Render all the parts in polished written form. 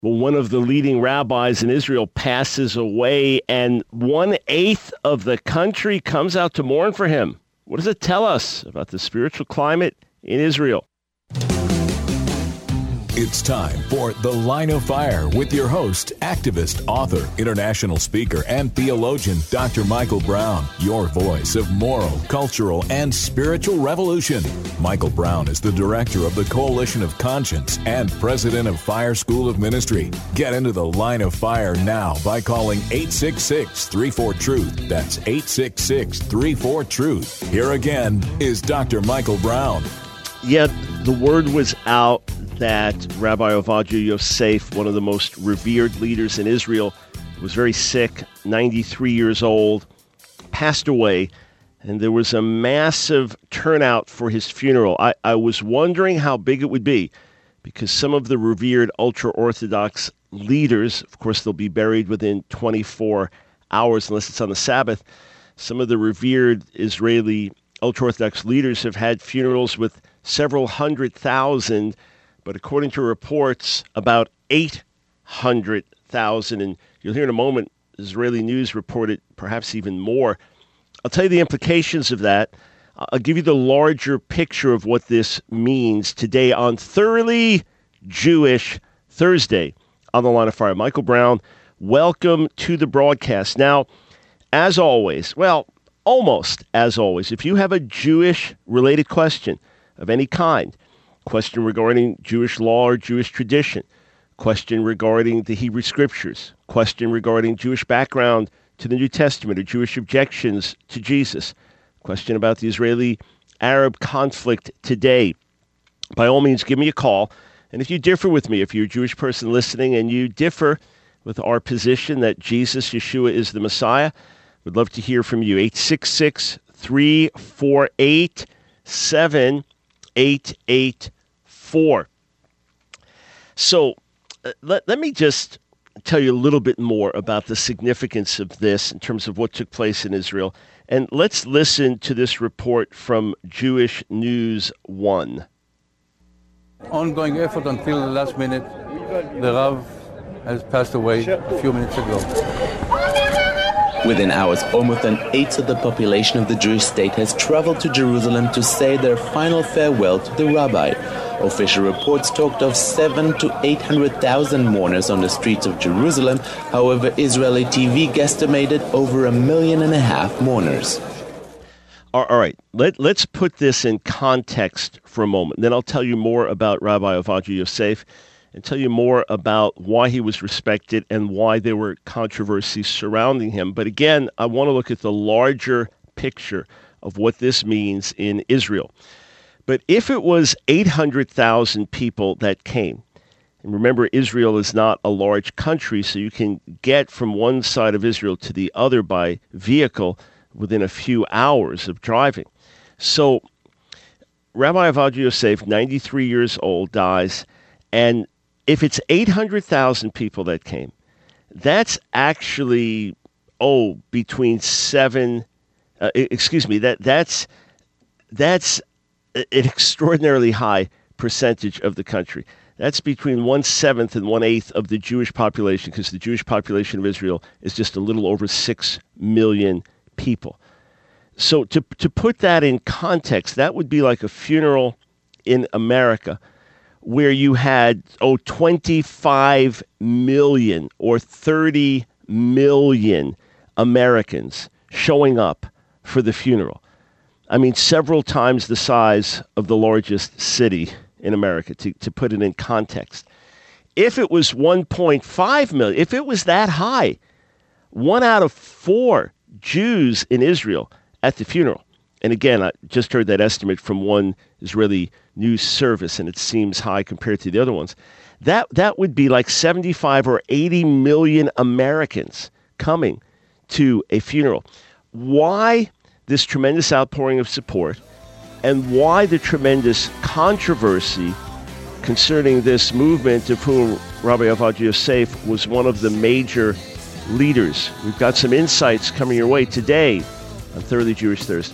Well, one of the leading rabbis in Israel passes away, and 1/8 of the country comes out to mourn for him. What does it tell us about the spiritual climate in Israel? It's time for The Line of Fire with your host, activist, author, international speaker, and theologian, Dr. Michael Brown, your voice of moral, cultural, and spiritual revolution. Michael Brown is the director of the Coalition of Conscience and president of Fire School of Ministry. Get into The Line of Fire now by calling 866-34-TRUTH. That's 866-34-TRUTH. Here again is Dr. Michael Brown. Yeah, the word was out that Rabbi Ovadia Yosef, one of the most revered leaders in Israel, was very sick, 93 years old, passed away, and there was a massive turnout for his funeral. I was wondering how big it would be, because some of the revered ultra-Orthodox leaders, of course, they'll be buried within 24 hours unless it's on the Sabbath. Some of the revered Israeli ultra-Orthodox leaders have had funerals with several 100,000, but according to reports, about 800,000. And you'll hear in a moment, Israeli news reported perhaps even more. I'll tell you the implications of that. I'll give you the larger picture of what this means today on Thoroughly Jewish Thursday on The Line of Fire. Michael Brown, welcome to the broadcast. Now, as always, well, almost as always, if you have a Jewish-related question of any kind, question regarding Jewish law or Jewish tradition, question regarding the Hebrew Scriptures, question regarding Jewish background to the New Testament or Jewish objections to Jesus, question about the Israeli-Arab conflict today, by all means, give me a call. And if you differ with me, if you're a Jewish person listening and you differ with our position that Jesus, Yeshua, is the Messiah, we'd love to hear from you. 866-348-7884. So let me just tell you a little bit more about the significance of this in terms of what took place in Israel. And let's listen to this report from Jewish News 1. Ongoing effort until the last minute. The Rav has passed away a few minutes ago. Within hours, almost an eighth of the population of the Jewish state has traveled to Jerusalem to say their final farewell to the rabbi. Official reports talked of 700,000 to 800,000 mourners on the streets of Jerusalem. However, Israeli TV guesstimated over 1.5 million mourners. All right, let's put this in context for a moment. Then I'll tell you more about Rabbi Ovadia Yosef and tell you more about why he was respected and why there were controversies surrounding him. But again, I want to look at the larger picture of what this means in Israel. But if it was 800,000 people that came, and remember, Israel is not a large country, so you can get from one side of Israel to the other by vehicle within a few hours of driving. So Rabbi Ovadia Yosef, 93 years old, dies, and if it's 800,000 people that came, that's actually, between that's an extraordinarily high percentage of the country. That's between 1/7 and 1/8 of the Jewish population, because the Jewish population of Israel is just a little over 6 million people. So to put that in context, that would be like a funeral in America where you had 25 million or 30 million Americans showing up for the funeral. I mean, several times the size of the largest city in America, to put it in context. If it was 1.5 million, if it was that high, 1 out of 4 Jews in Israel at the funeral. And again, I just heard that estimate from one Israeli news service, and it seems high compared to the other ones. That would be like 75 or 80 million Americans coming to a funeral. Why this tremendous outpouring of support, and why the tremendous controversy concerning this movement, of whom Rabbi Ovadia Yosef was one of the major leaders? We've got some insights coming your way today on Thoroughly Jewish Thursday.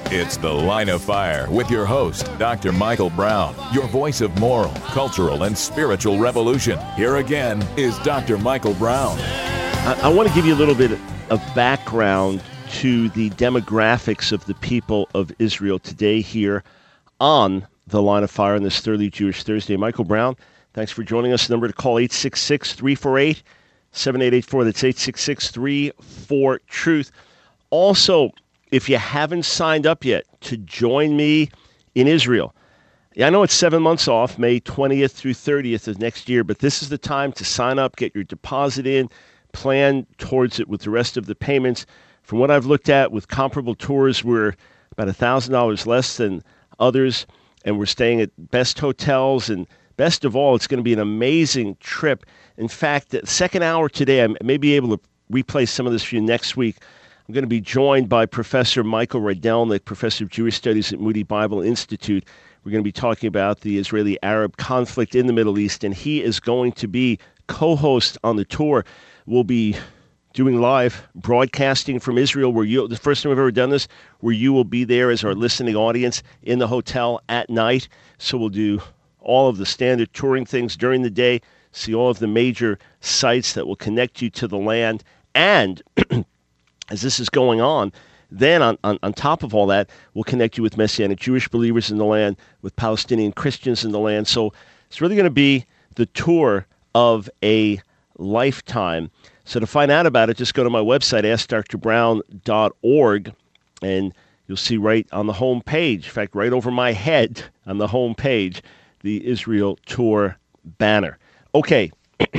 It's The Line of Fire with your host, Dr. Michael Brown, your voice of moral, cultural, and spiritual revolution. Here again is Dr. Michael Brown. I want to give you a little bit of background to the demographics of the people of Israel today here on The Line of Fire on this Thoroughly Jewish Thursday. Michael Brown, thanks for joining us. The number to call 866-348-7884. That's 866-34-TRUTH. Also, if you haven't signed up yet to join me in Israel, I know it's 7 months off, May 20th through 30th of next year, but this is the time to sign up, get your deposit in, plan towards it with the rest of the payments. From what I've looked at with comparable tours, we're about $1,000 less than others, and we're staying at best hotels, and best of all, it's going to be an amazing trip. In fact, the second hour today, I may be able to replay some of this for you next week. I'm going to be joined by Professor Michael Rydelnik, Professor of Jewish Studies at Moody Bible Institute. We're going to be talking about the Israeli-Arab conflict in the Middle East, and he is going to be co-host on the tour. We'll be doing live broadcasting from Israel, the first time we've ever done this, where you will be there as our listening audience in the hotel at night. So we'll do all of the standard touring things during the day, see all of the major sites that will connect you to the land, and as this is going on, then on top of all that, we'll connect you with Messianic Jewish believers in the land, with Palestinian Christians in the land. So it's really going to be the tour of a lifetime. So to find out about it, just go to my website, AskDrBrown.org, and you'll see right on the home page, in fact, right over my head on the home page, the Israel Tour banner. Okay.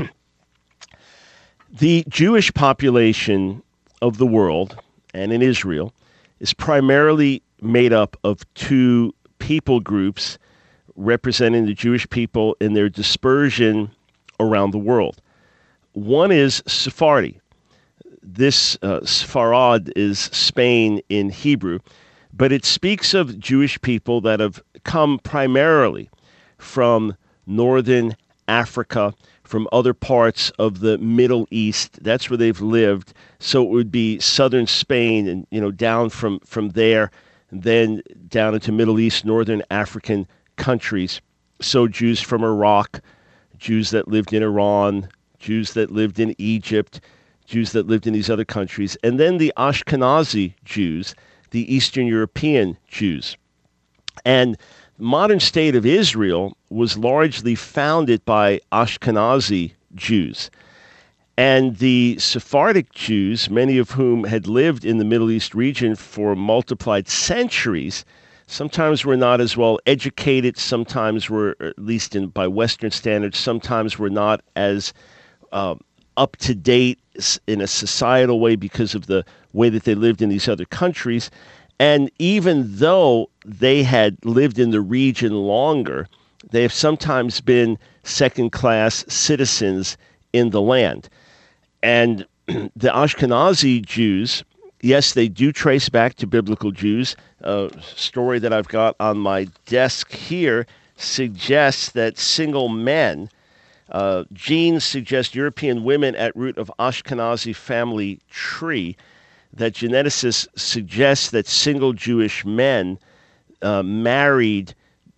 The Jewish population of the world, and in Israel, is primarily made up of two people groups representing the Jewish people in their dispersion around the world. One is Sephardi. This Sepharad is Spain in Hebrew, but it speaks of Jewish people that have come primarily from northern Africa, from other parts of the Middle East. That's where they've lived. So it would be southern Spain and, down from there, and then down into Middle East, northern African countries. So Jews from Iraq, Jews that lived in Iran, Jews that lived in Egypt, Jews that lived in these other countries, and then the Ashkenazi Jews, the Eastern European Jews. And the modern state of Israel was largely founded by Ashkenazi Jews. And the Sephardic Jews, many of whom had lived in the Middle East region for multiplied centuries, sometimes were not as well educated, sometimes were, at least by Western standards, sometimes were not as up to date in a societal way because of the way that they lived in these other countries. And even though they had lived in the region longer, they have sometimes been second-class citizens in the land. And the Ashkenazi Jews, yes, they do trace back to biblical Jews. A story that I've got on my desk here suggests that single men, genes suggest European women at root of Ashkenazi family tree, that geneticists suggest that single Jewish men married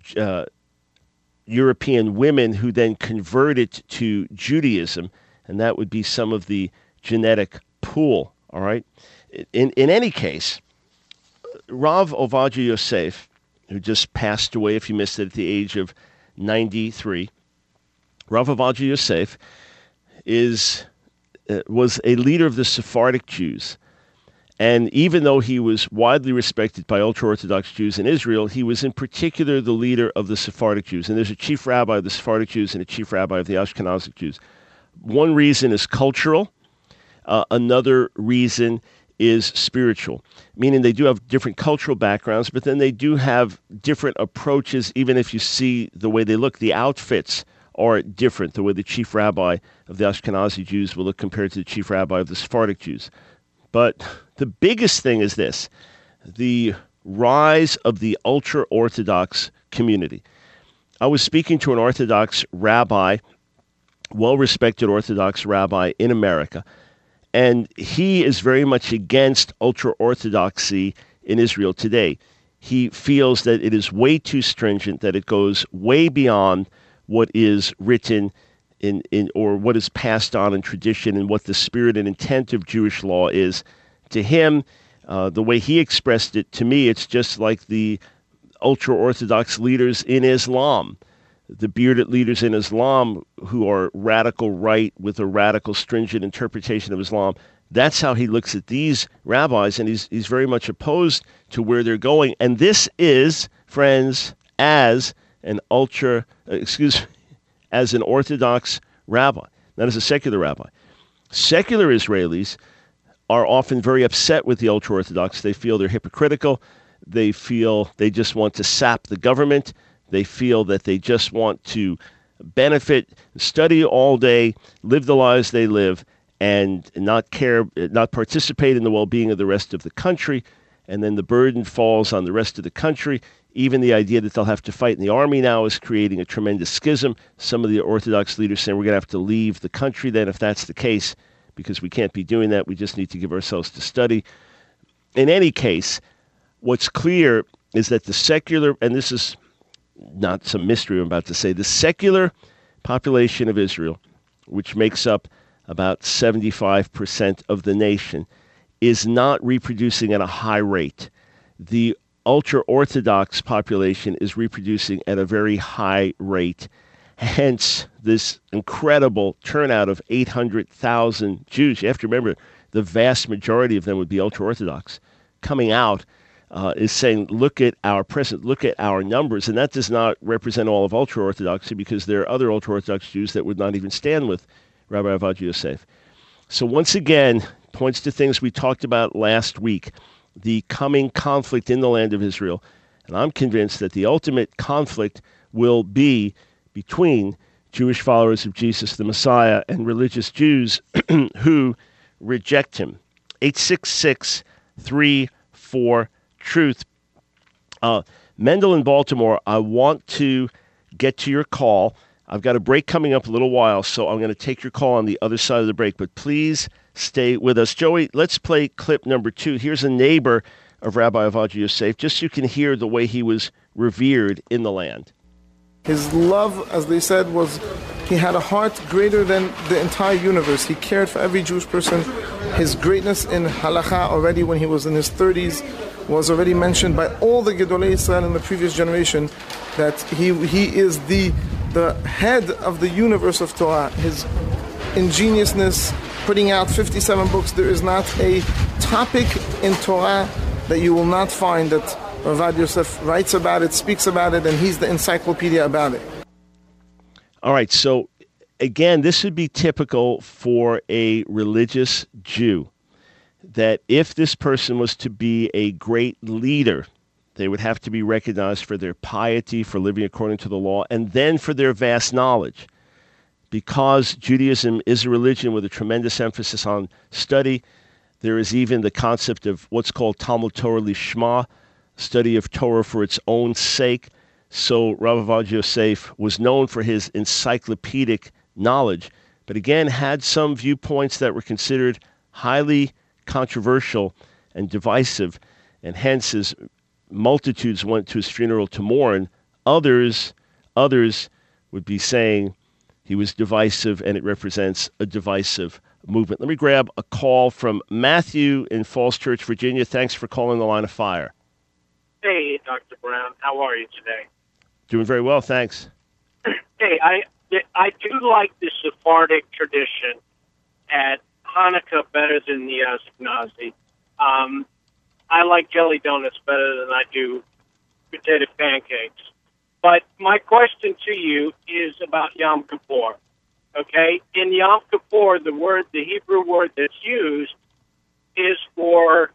European women who then converted to Judaism, and that would be some of the genetic pool, all right? In any case, Rav Ovadia Yosef, who just passed away, if you missed it, at the age of 93, Rav Ovadia Yosef was a leader of the Sephardic Jews. And even though he was widely respected by ultra-Orthodox Jews in Israel, he was in particular the leader of the Sephardic Jews. And there's a chief rabbi of the Sephardic Jews and a chief rabbi of the Ashkenazic Jews. One reason is cultural. Another reason is spiritual, meaning they do have different cultural backgrounds, but then they do have different approaches, even if you see the way they look. The outfits are different, the way the chief rabbi of the Ashkenazi Jews will look compared to the chief rabbi of the Sephardic Jews. But the biggest thing is this, the rise of the ultra-Orthodox community. I was speaking to an Orthodox rabbi, well-respected Orthodox rabbi in America, and he is very much against ultra-Orthodoxy in Israel today. He feels that it is way too stringent, that it goes way beyond what is written in or what is passed on in tradition and what the spirit and intent of Jewish law is. To him, the way he expressed it, to me, it's just like the ultra-Orthodox leaders in Islam, the bearded leaders in Islam who are radical right with a radical stringent interpretation of Islam. That's how he looks at these rabbis, and he's very much opposed to where they're going. And this is, friends, as an Orthodox rabbi, not as a secular rabbi. Secular Israelis are often very upset with the ultra-Orthodox. They feel they're hypocritical. They feel they just want to sap the government. They feel that they just want to benefit, study all day, live the lives they live, and not participate in the well-being of the rest of the country. And then the burden falls on the rest of the country. Even the idea that they'll have to fight in the army now is creating a tremendous schism. Some of the Orthodox leaders saying we're going to have to leave the country then if that's the case, because we can't be doing that. We just need to give ourselves to study. In any case, what's clear is that the secular, and this is not some mystery I'm about to say, the secular population of Israel, which makes up about 75% of the nation, is not reproducing at a high rate. The ultra-Orthodox population is reproducing at a very high rate. Hence, this incredible turnout of 800,000 Jews. You have to remember, the vast majority of them would be ultra-Orthodox. Coming out is saying, look at our present, look at our numbers. And that does not represent all of ultra-Orthodoxy, because there are other ultra-Orthodox Jews that would not even stand with Rabbi Ovadia Yosef. So once again, points to things we talked about last week, the coming conflict in the land of Israel. And I'm convinced that the ultimate conflict will be between Jewish followers of Jesus the Messiah and religious Jews who reject him. 866-34-TRUTH. Mendel in Baltimore, I want to get to your call. I've got a break coming up a little while, so I'm going to take your call on the other side of the break, but please stay with us. Joey, let's play clip number 2. Here's a neighbor of Rabbi Ovadia Yosef, just so you can hear the way he was revered in the land. His love, as they said, was he had a heart greater than the entire universe. He cared for every Jewish person. His greatness in halakha already when he was in his 30s was already mentioned by all the Gedolei Israel in the previous generation, that he is the head of the universe of Torah. His ingeniousness, putting out 57 books, there is not a topic in Torah that you will not find that Ovadia Yosef writes about it, speaks about it, and he's the encyclopedia about it. All right, so again, this would be typical for a religious Jew, that if this person was to be a great leader, they would have to be recognized for their piety, for living according to the law, and then for their vast knowledge. Because Judaism is a religion with a tremendous emphasis on study, there is even the concept of what's called Talmud Torah Lishma, study of Torah for its own sake. So Rabbi Ovadia Yosef was known for his encyclopedic knowledge, but again had some viewpoints that were considered highly controversial and divisive, and hence his multitudes went to his funeral to mourn. Others would be saying he was divisive and it represents a divisive movement. Let me grab a call from Matthew in Falls Church, Virginia. Thanks for calling the Line of Fire. Hey, Dr. Brown. How are you today? Doing very well, thanks. Hey, I do like the Sephardic tradition at Hanukkah better than the Ashkenazi. I like jelly donuts better than I do potato pancakes. But my question to you is about Yom Kippur. Okay? In Yom Kippur, the Hebrew word that's used is for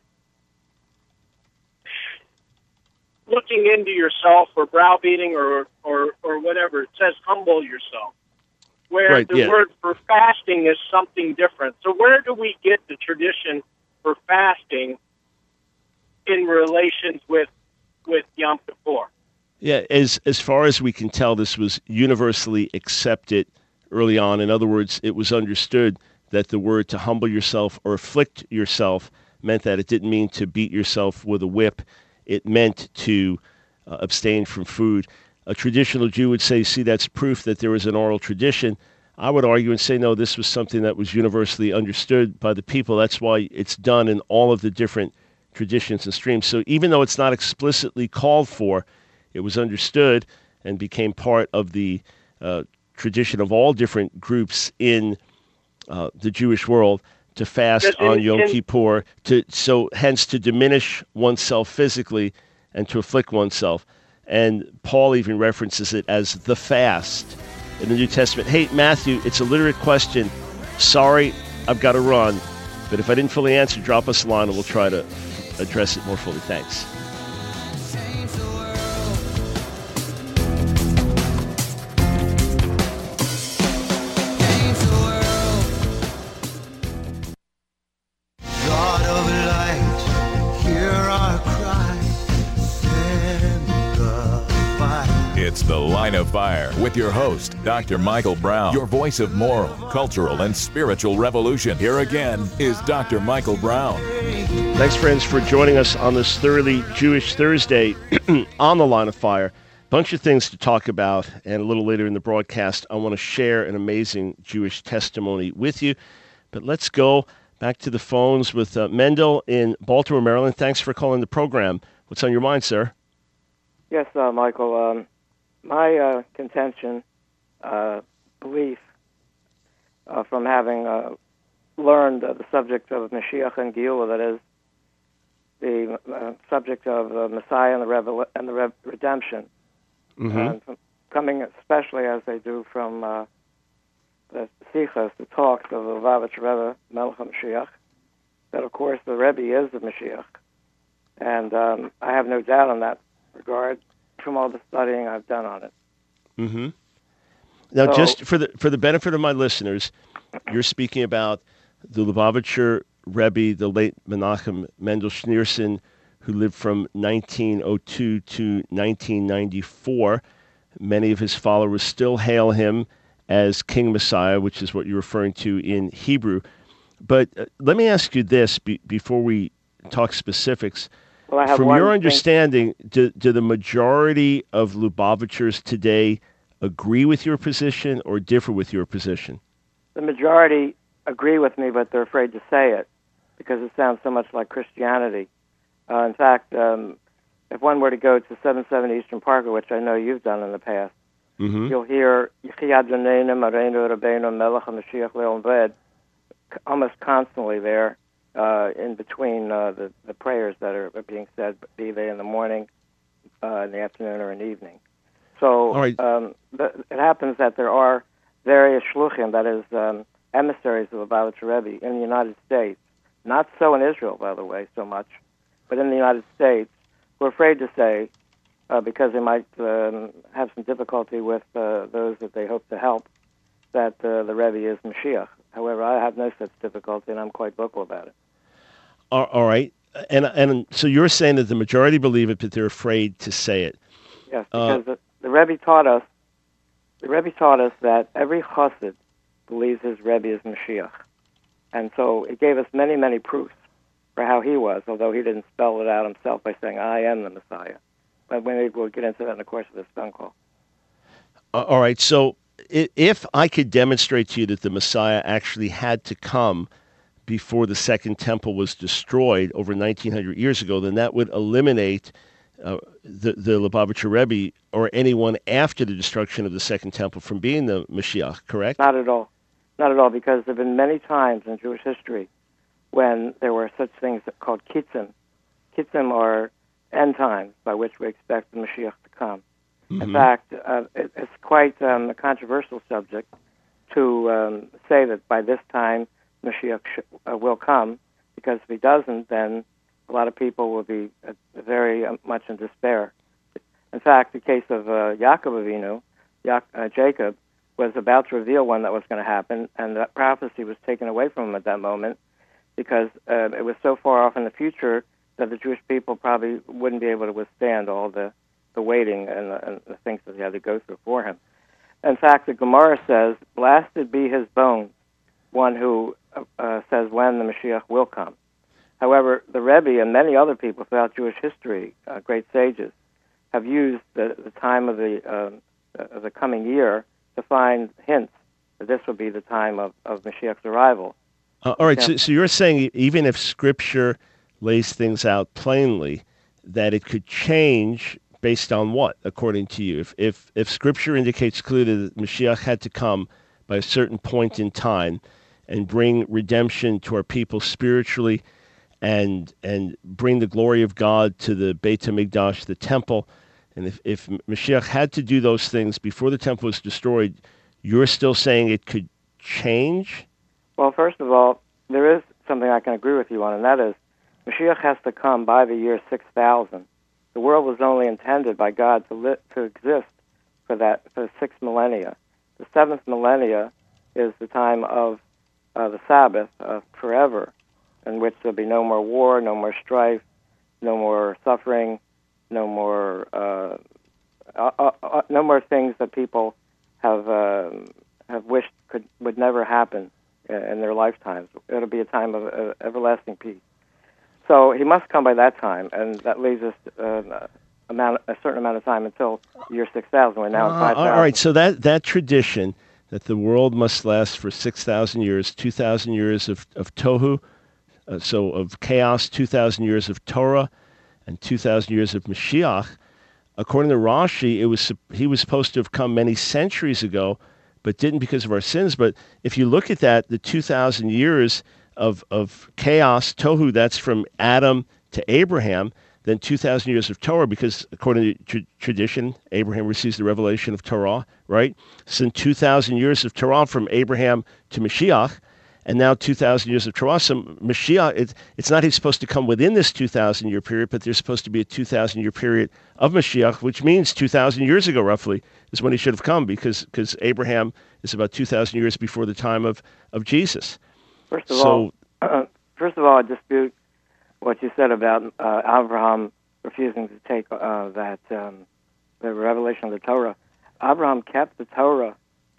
looking into yourself or browbeating or whatever. It says humble yourself. Where the word for fasting is something different. So where do we get the tradition for fasting in relations with Yom Kippur? Yeah, as far as we can tell, this was universally accepted early on. In other words, it was understood that the word to humble yourself or afflict yourself meant that it didn't mean to beat yourself with a whip. it meant to abstain from food. A traditional Jew would say, see, that's proof that there was an oral tradition. I would argue and say, no, this was something that was universally understood by the people. That's why it's done in all of the different traditions and streams. So even though it's not explicitly called for, it was understood and became part of the tradition of all different groups in the Jewish world to fast on Yom Kippur, hence to diminish oneself physically and to afflict oneself. And Paul even references it as the fast in the New Testament. Hey, Matthew, it's a literate question. Sorry, I've got to run. But if I didn't fully answer, drop us a line and we'll try to address it more fully. Thanks. It's The Line of Fire with your host, Dr. Michael Brown, your voice of moral, cultural, and spiritual revolution. Here again is Dr. Michael Brown. Thanks, friends, for joining us on this Thoroughly Jewish Thursday on The Line of Fire. Bunch of things to talk about, and a little later in the broadcast, I want to share an amazing Jewish testimony with you. But let's go back to the phones with Mendel in Baltimore, Maryland. Thanks for calling the program. What's on your mind, sir? Yes, Michael. My contention, belief, from having learned the subject of Mashiach and Geula, that is, the subject of the Messiah and the redemption, coming especially as they do from the Sichos, the talks of the Lubavitcher Rebbe, Melech HaMashiach, that of course the Rebbe is the Mashiach. And I have no doubt in that regard from all the studying I've done on it. Mm-hmm. Now, just for the benefit of my listeners, you're speaking about the Lubavitcher Rebbe, the late Menachem Mendel Schneerson, who lived from 1902 to 1994. Many of his followers still hail him as King Messiah, which is what you're referring to in Hebrew. But let me ask you this before we talk specifics. Well, from your understanding, do the majority of Lubavitchers today agree with your position or differ with your position? The majority agree with me, but they're afraid to say it because it sounds so much like Christianity. In fact, if one were to go to 770 Eastern Parkway, which I know you've done in the past, you'll hear almost constantly there. In between the prayers that are being said, be they in the morning, in the afternoon, or in the evening. So right. It happens that there are various shluchim, that is, emissaries of the Lubavitcher Rebbe in the United States. Not so in Israel, by the way, so much, but in the United States, who are afraid to say, because they might have some difficulty with those that they hope to help, that the Rebbe is Mashiach. However, I have no such difficulty, and I'm quite vocal about it. All right. And so you're saying that the majority believe it, but they're afraid to say it. Yes, because the Rebbe taught us that every chassid believes his Rebbe is Mashiach. And so it gave us many, many proofs for how he was, although he didn't spell it out himself by saying, I am the Messiah. But we'll get into that in the course of this phone call. All right. So if I could demonstrate to you that the Messiah actually had to come before the Second Temple was destroyed over 1,900 years ago, then that would eliminate the Lubavitcher Rebbe or anyone after the destruction of the Second Temple from being the Mashiach, correct? Not at all. Not at all, because there have been many times in Jewish history when there were such things called kitzim. Kitzim are end times by which we expect the Mashiach to come. Mm-hmm. In fact, it's quite a controversial subject to say that by this time Mashiach will come, because if he doesn't, then a lot of people will be very much in despair. In fact, the case of Yaakov Avinu, Jacob, was about to reveal when that was going to happen, and that prophecy was taken away from him at that moment because it was so far off in the future that the Jewish people probably wouldn't be able to withstand all the waiting and the things that he had to go through for him. In fact, the Gemara says, blasted be his bones, one who says when the Mashiach will come. However, the Rebbe and many other people throughout Jewish history, great sages, have used the time of the coming year to find hints that this would be the time of Mashiach's arrival. All right, so you're saying even if Scripture lays things out plainly, that it could change based on what, according to you? If Scripture indicates clearly that Mashiach had to come by a certain point in time and bring redemption to our people spiritually and bring the glory of God to the Beit HaMikdash, the temple, and if Mashiach had to do those things before the temple was destroyed, you're still saying it could change? Well, first of all, there is something I can agree with you on, and that is Mashiach has to come by the year 6000. The world was only intended by God to exist for 6 millennia. The 7th millennia is the time of the Sabbath forever, in which there'll be no more war, no more strife, no more suffering, no more things that people have wished would never happen in their lifetimes. It'll be a time of everlasting peace. So he must come by that time, and that leaves us a certain amount of time until year 6000. We're now in 5000. All right, so that tradition that the world must last for 6,000 years, 2,000 years of tohu, so of chaos, 2,000 years of Torah, and 2,000 years of Mashiach. According to Rashi, he was supposed to have come many centuries ago, but didn't because of our sins. But if you look at that, the 2,000 years of chaos, tohu, that's from Adam to Abraham, then 2,000 years of Torah, because according to tradition, Abraham receives the revelation of Torah, right? So 2,000 years of Torah from Abraham to Mashiach, and now 2,000 years of Torah. So Mashiach, it's not he's supposed to come within this 2,000-year period, but there's supposed to be a 2,000-year period of Mashiach, which means 2,000 years ago, roughly, is when he should have come, because Abraham is about 2,000 years before the time of Jesus. First of all, I dispute what you said about Abraham refusing to take the revelation of the Torah. Abraham kept the Torah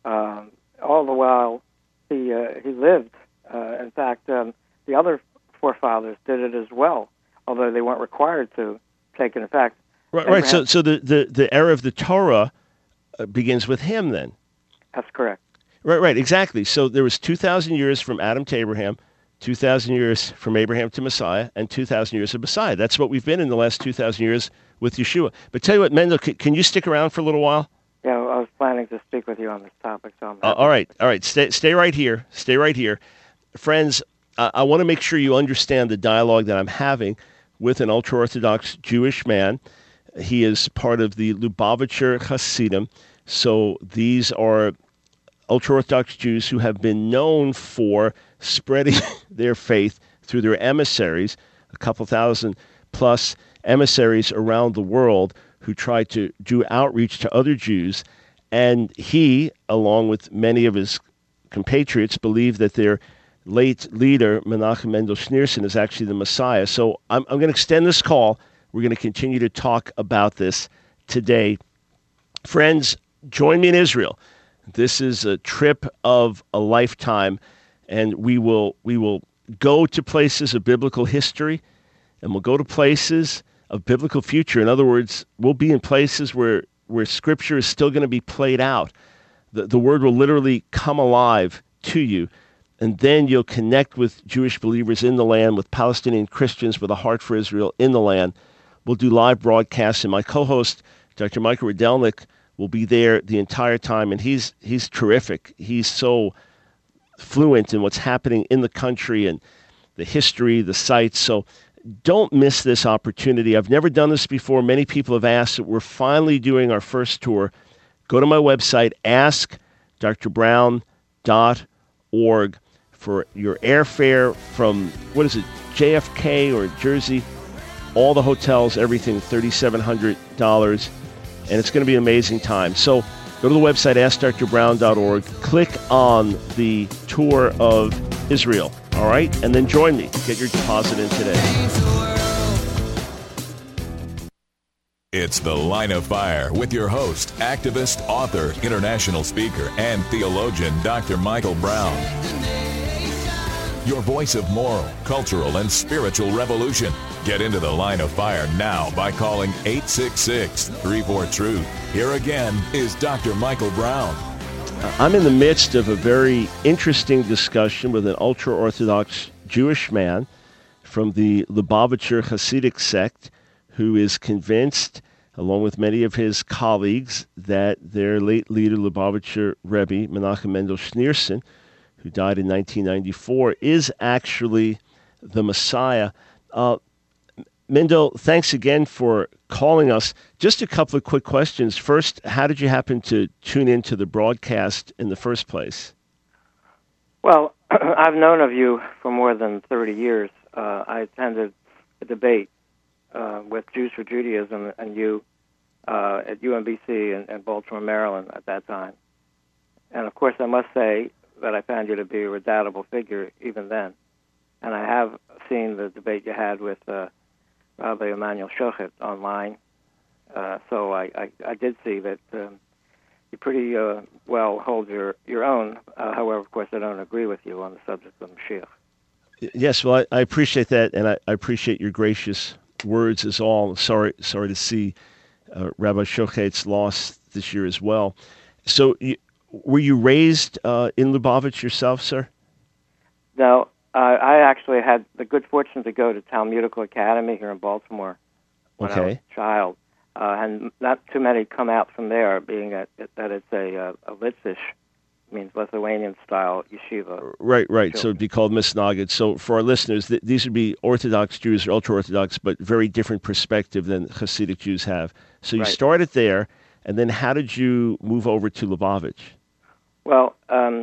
all the while he lived. In fact, the other forefathers did it as well, although they weren't required to take it. In fact, right. So the era of the Torah begins with him. Then that's correct. Right, exactly. So there was 2,000 years from Adam to Abraham, 2,000 years from Abraham to Messiah, and 2,000 years of Messiah. That's what we've been in the last 2,000 years with Yeshua. But tell you what, Mendel, can you stick around for a little while? Yeah, I was planning to speak with you on this topic. So all right. Stay right here. Stay right here. Friends, I want to make sure you understand the dialogue that I'm having with an ultra-Orthodox Jewish man. He is part of the Lubavitcher Hasidim. So these are ultra-Orthodox Jews who have been known for spreading their faith through their emissaries, a couple thousand plus emissaries around the world who try to do outreach to other Jews. And he, along with many of his compatriots, believe that their late leader, Menachem Mendel Schneerson, is actually the Messiah. So I'm going to extend this call. We're going to continue to talk about this today. Friends, join me in Israel. This is a trip of a lifetime, and we will go to places of biblical history, and we'll go to places of biblical future. In other words, we'll be in places where Scripture is still going to be played out. The Word will literally come alive to you, and then you'll connect with Jewish believers in the land, with Palestinian Christians with a heart for Israel in the land. We'll do live broadcasts, and my co-host, Dr. Michael Rydelnik, will be there the entire time, and he's terrific. He's so fluent in what's happening in the country and the history, the sites. So don't miss this opportunity. I've never done this before. Many people have asked. We're finally doing our first tour. Go to my website, askdrbrown.org for your airfare from, JFK or Jersey, all the hotels, everything, $3,700. And it's going to be an amazing time. So go to the website, askdrbrown.org. Click on the tour of Israel, all right? And then join me. Get your deposit in today. It's The Line of Fire with your host, activist, author, international speaker, and theologian, Dr. Michael Brown. your voice of moral, cultural, and spiritual revolution. Get into the Line of Fire now by calling 866-34-TRUTH. Here again is Dr. Michael Brown. I'm in the midst of a very interesting discussion with an ultra-Orthodox Jewish man from the Lubavitcher Hasidic sect who is convinced, along with many of his colleagues, that their late leader, Lubavitcher Rebbe, Menachem Mendel Schneerson, who died in 1994, is actually the Messiah. Mendel, thanks again for calling us. Just a couple of quick questions. First, how did you happen to tune into the broadcast in the first place? Well, I've known of you for more than 30 years. I attended a debate with Jews for Judaism and you at UMBC in Baltimore, Maryland at that time. And, of course, I must say that I found you to be a redoubtable figure even then. And I have seen the debate you had with Rabbi Emanuel Shochet online. So I did see that you pretty well hold your own. However, of course, I don't agree with you on the subject of Mashiach. Yes, well, I appreciate that, and I appreciate your gracious words as all. Sorry to see Rabbi Shochet's loss this year as well. So were you raised in Lubavitch yourself, sir? No, I actually had the good fortune to go to Talmudical Academy here in Baltimore when I was a child. And not too many come out from there, being that it's a Litvish, means Lithuanian-style yeshiva. Right. Children. So it'd be called Misnagid. So for our listeners, these would be Orthodox Jews or ultra-Orthodox, but very different perspective than Hasidic Jews have. So you started there, and then how did you move over to Lubavitch? Well,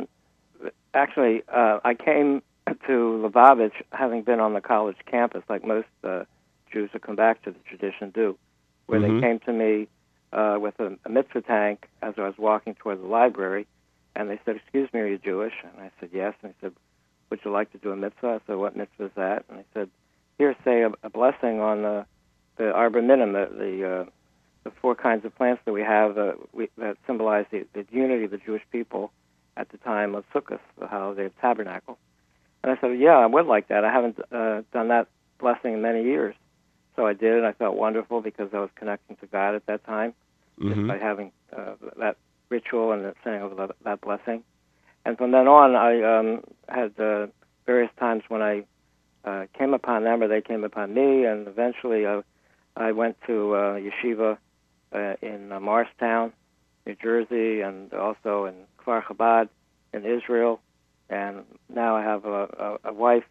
actually, I came to Lubavitch having been on the college campus, like most Jews who come back to the tradition do, where they came to me with a mitzvah tank as I was walking toward the library, and they said, "Excuse me, are you Jewish?" And I said, "Yes." And they said, "Would you like to do a mitzvah?" I said, "What mitzvah is that?" And they said, "Here, say a blessing on the Arba Minim, the four kinds of plants that we have that symbolize the unity of the Jewish people at the time of Sukkot, the holiday of Tabernacle." And I said, "Yeah, I would like that. I haven't done that blessing in many years." So I did, and I felt wonderful because I was connecting to God at that time just by having that ritual and the saying of that blessing. And from then on, I had various times when I came upon them or they came upon me, and eventually I went to yeshiva in Morristown, New Jersey, and also in Kfar Chabad in Israel. And now I have a wife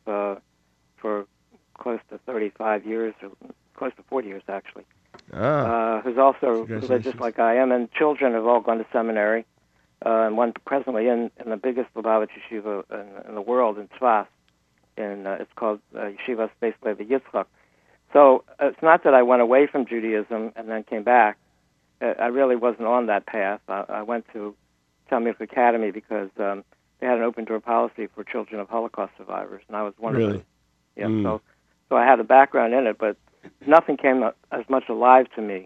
for close to 35 years, or close to 40 years actually, who's also religious like I am, and children have all gone to seminary, and one presently in the biggest Lubavitch yeshiva in the world, in Tzfas. It's called Yeshiva Space Levi Yitzchak. So it's not that I went away from Judaism and then came back. I really wasn't on that path. I went to Talmudic Academy because they had an open door policy for children of Holocaust survivors, and I was one of them. Yeah, so I had a background in it, but nothing came as much alive to me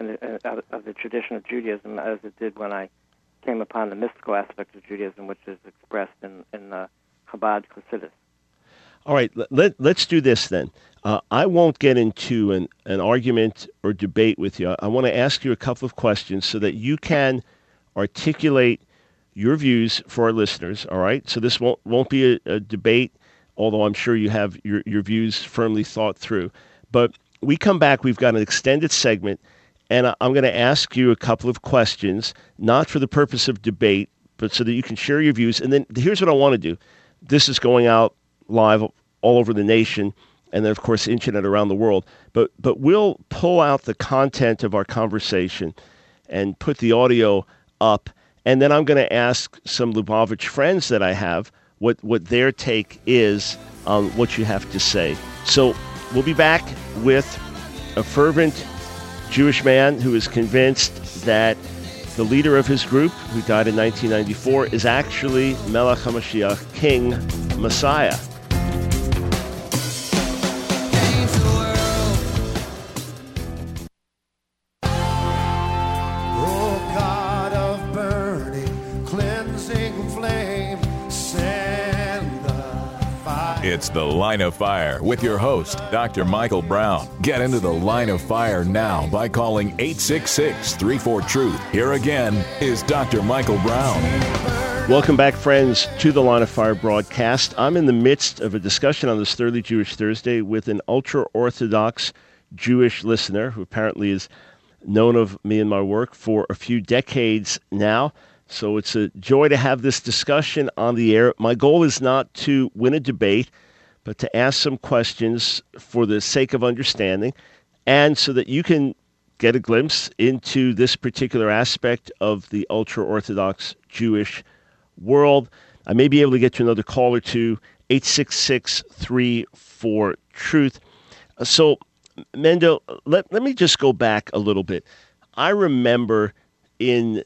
of the tradition of Judaism as it did when I came upon the mystical aspect of Judaism, which is expressed in Chabad Chassidus. All right, let's do this then. I won't get into an argument or debate with you. I want to ask you a couple of questions so that you can articulate your views for our listeners, all right? So this won't be a debate, although I'm sure you have your views firmly thought through. But we come back, we've got an extended segment, and I'm going to ask you a couple of questions, not for the purpose of debate, but so that you can share your views. And then here's what I want to do. This is going out live all over the nation, and then, of course, internet around the world. But we'll pull out the content of our conversation and put the audio up, and then I'm going to ask some Lubavitch friends that I have what their take is on what you have to say. So we'll be back with a fervent Jewish man who is convinced that the leader of his group, who died in 1994, is actually Melech HaMashiach, King Messiah. Fire. It's The Line of Fire with your host, Dr. Michael Brown. Get into the Line of Fire now by calling 866-34-TRUTH. Here again is Dr. Michael Brown. Welcome back, friends, to the Line of Fire broadcast. I'm in the midst of a discussion on this Thoroughly Jewish Thursday with an ultra-Orthodox Jewish listener who apparently is known of me and my work for a few decades now. So it's a joy to have this discussion on the air. My goal is not to win a debate, but to ask some questions for the sake of understanding and so that you can get a glimpse into this particular aspect of the ultra-Orthodox Jewish world. I may be able to get to another call or two, 866-34-TRUTH. So, Mendo, let me just go back a little bit. I remember in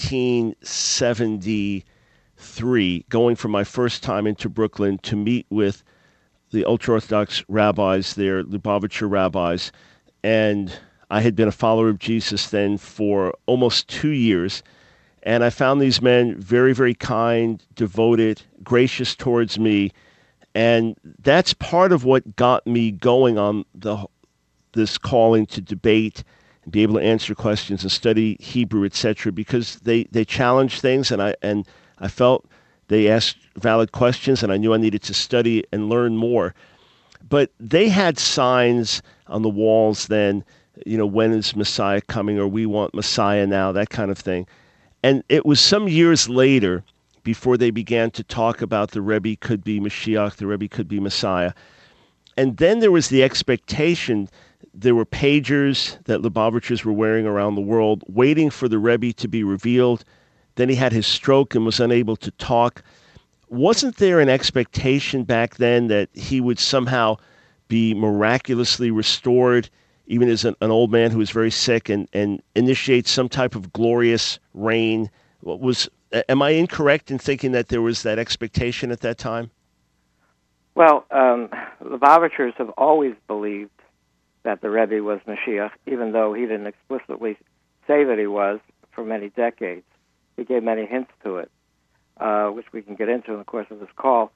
1973 going for my first time into Brooklyn to meet with the ultra-Orthodox rabbis there, Lubavitcher rabbis, and I had been a follower of Jesus then for almost 2 years. And I found these men very, very kind, devoted, gracious towards me. And that's part of what got me going on this calling to debate and be able to answer questions and study Hebrew, etc., because they challenged things, and I felt they asked valid questions, and I knew I needed to study and learn more. But they had signs on the walls then, when is Messiah coming, or we want Messiah now, that kind of thing. And it was some years later before they began to talk about the Rebbe could be Mashiach, the Rebbe could be Messiah. And then there was the expectation, there were pagers that Lubavitchers were wearing around the world, waiting for the Rebbe to be revealed. Then he had his stroke and was unable to talk. Wasn't there an expectation back then that he would somehow be miraculously restored, even as an old man who was very sick, and initiate some type of glorious reign? Am I incorrect in thinking that there was that expectation at that time? Well, Lubavitchers have always believed that the Rebbe was Mashiach, even though he didn't explicitly say that he was for many decades. He gave many hints to it, which we can get into in the course of this call.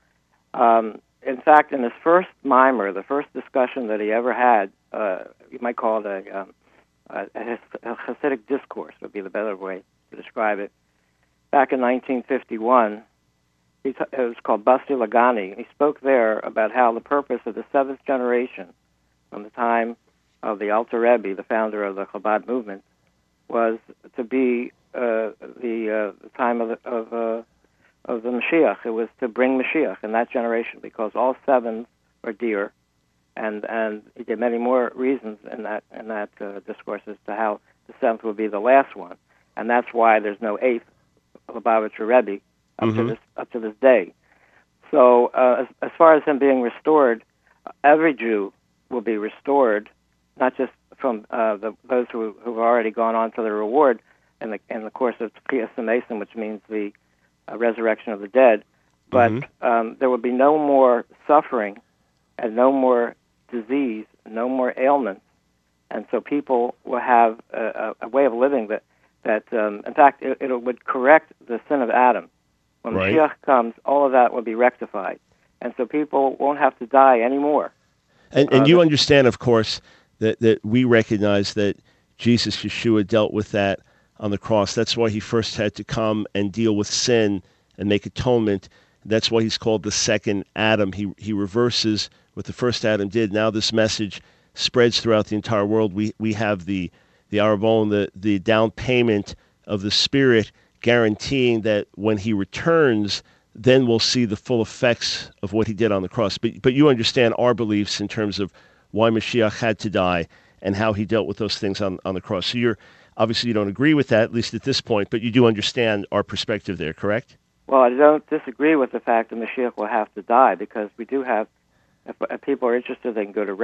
In fact, in his first mimer, the first discussion that he ever had, you might call it a Hasidic discourse, would be the better way to describe it. Back in 1951, it was called Basti Lagani. He spoke there about how the purpose of the seventh generation, from the time of the Alter Rebbe, the founder of the Chabad movement, was to be the time of the Mashiach. It was to bring Mashiach in that generation, because all sevens are dear, and he gave many more reasons in that discourse as to how the seventh would be the last one, and that's why there's no eighth Lubavitcher Rebbe up to this day. So as far as him being restored, every Jew will be restored, not just from those who have already gone on to the reward in the course of Tchias HaMesim, which means the resurrection of the dead, but there will be no more suffering and no more disease, no more ailments, and so people will have a way of living that in fact, it would correct the sin of Adam. When Mashiach comes, all of that will be rectified, and so people won't have to die anymore. And you understand, of course, that we recognize that Jesus, Yeshua, dealt with that on the cross. That's why he first had to come and deal with sin and make atonement. That's why he's called the second Adam. He reverses what the first Adam did. Now this message spreads throughout the entire world. We have the Arabon, the down payment of the Spirit, guaranteeing that when he returns, then we'll see the full effects of what he did on the cross. But you understand our beliefs in terms of why Mashiach had to die and how he dealt with those things on the cross. So obviously you don't agree with that, at least at this point, but you do understand our perspective there, correct? Well, I don't disagree with the fact that Mashiach will have to die, because we do have, if people are interested, they can go to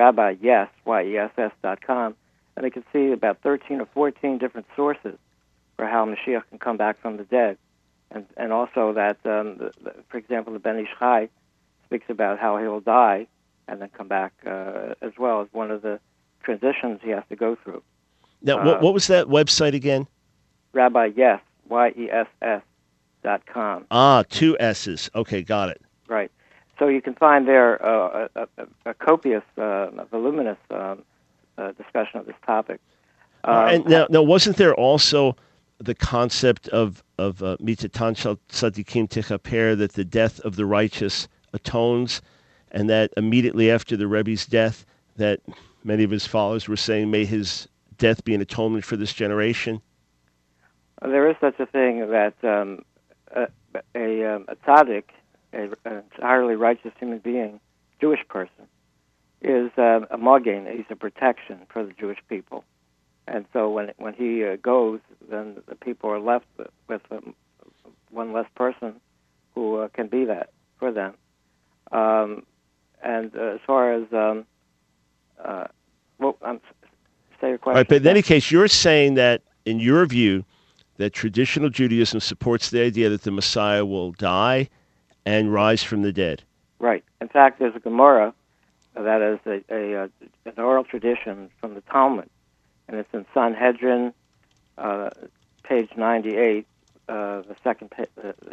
RabbiYes.com, and they can see about 13 or 14 different sources for how Mashiach can come back from the dead. And also that, for example, the Ben Ish Chai speaks about how he will die and then come back as well as one of the transitions he has to go through. Now, what was that website again? RabbiYes, YESS.com. 2 S's. Okay, got it. Right. So you can find there a copious, voluminous discussion of this topic. And now, wasn't there also the concept of mitatan shel tzadikim tichaper, that the death of the righteous atones, and that immediately after the Rebbe's death, that many of his followers were saying, may his death be an atonement for this generation? There is such a thing that a tzaddik, an entirely righteous human being, Jewish person, is a magen. He's a protection for the Jewish people. And so when he goes, then the people are left with one less person who can be that for them. And as far as say your question. All right, but in any case, you're saying that, in your view, that traditional Judaism supports the idea that the Messiah will die and rise from the dead. Right. In fact, there's a Gemara that is an oral tradition from the Talmud, and it's in Sanhedrin, page 98, the second page.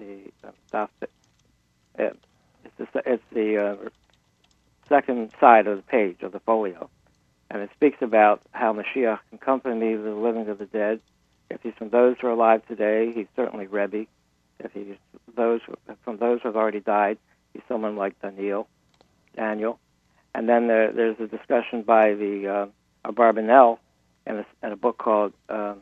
It's the second side of the page of the folio, and it speaks about how Mashiach can accompany the living of the dead. If he's from those who are alive today, he's certainly Rebbe. If he's from those who have already died, he's someone like Daniel. And then there's a discussion by the Abarbanel in a book called Yeshua's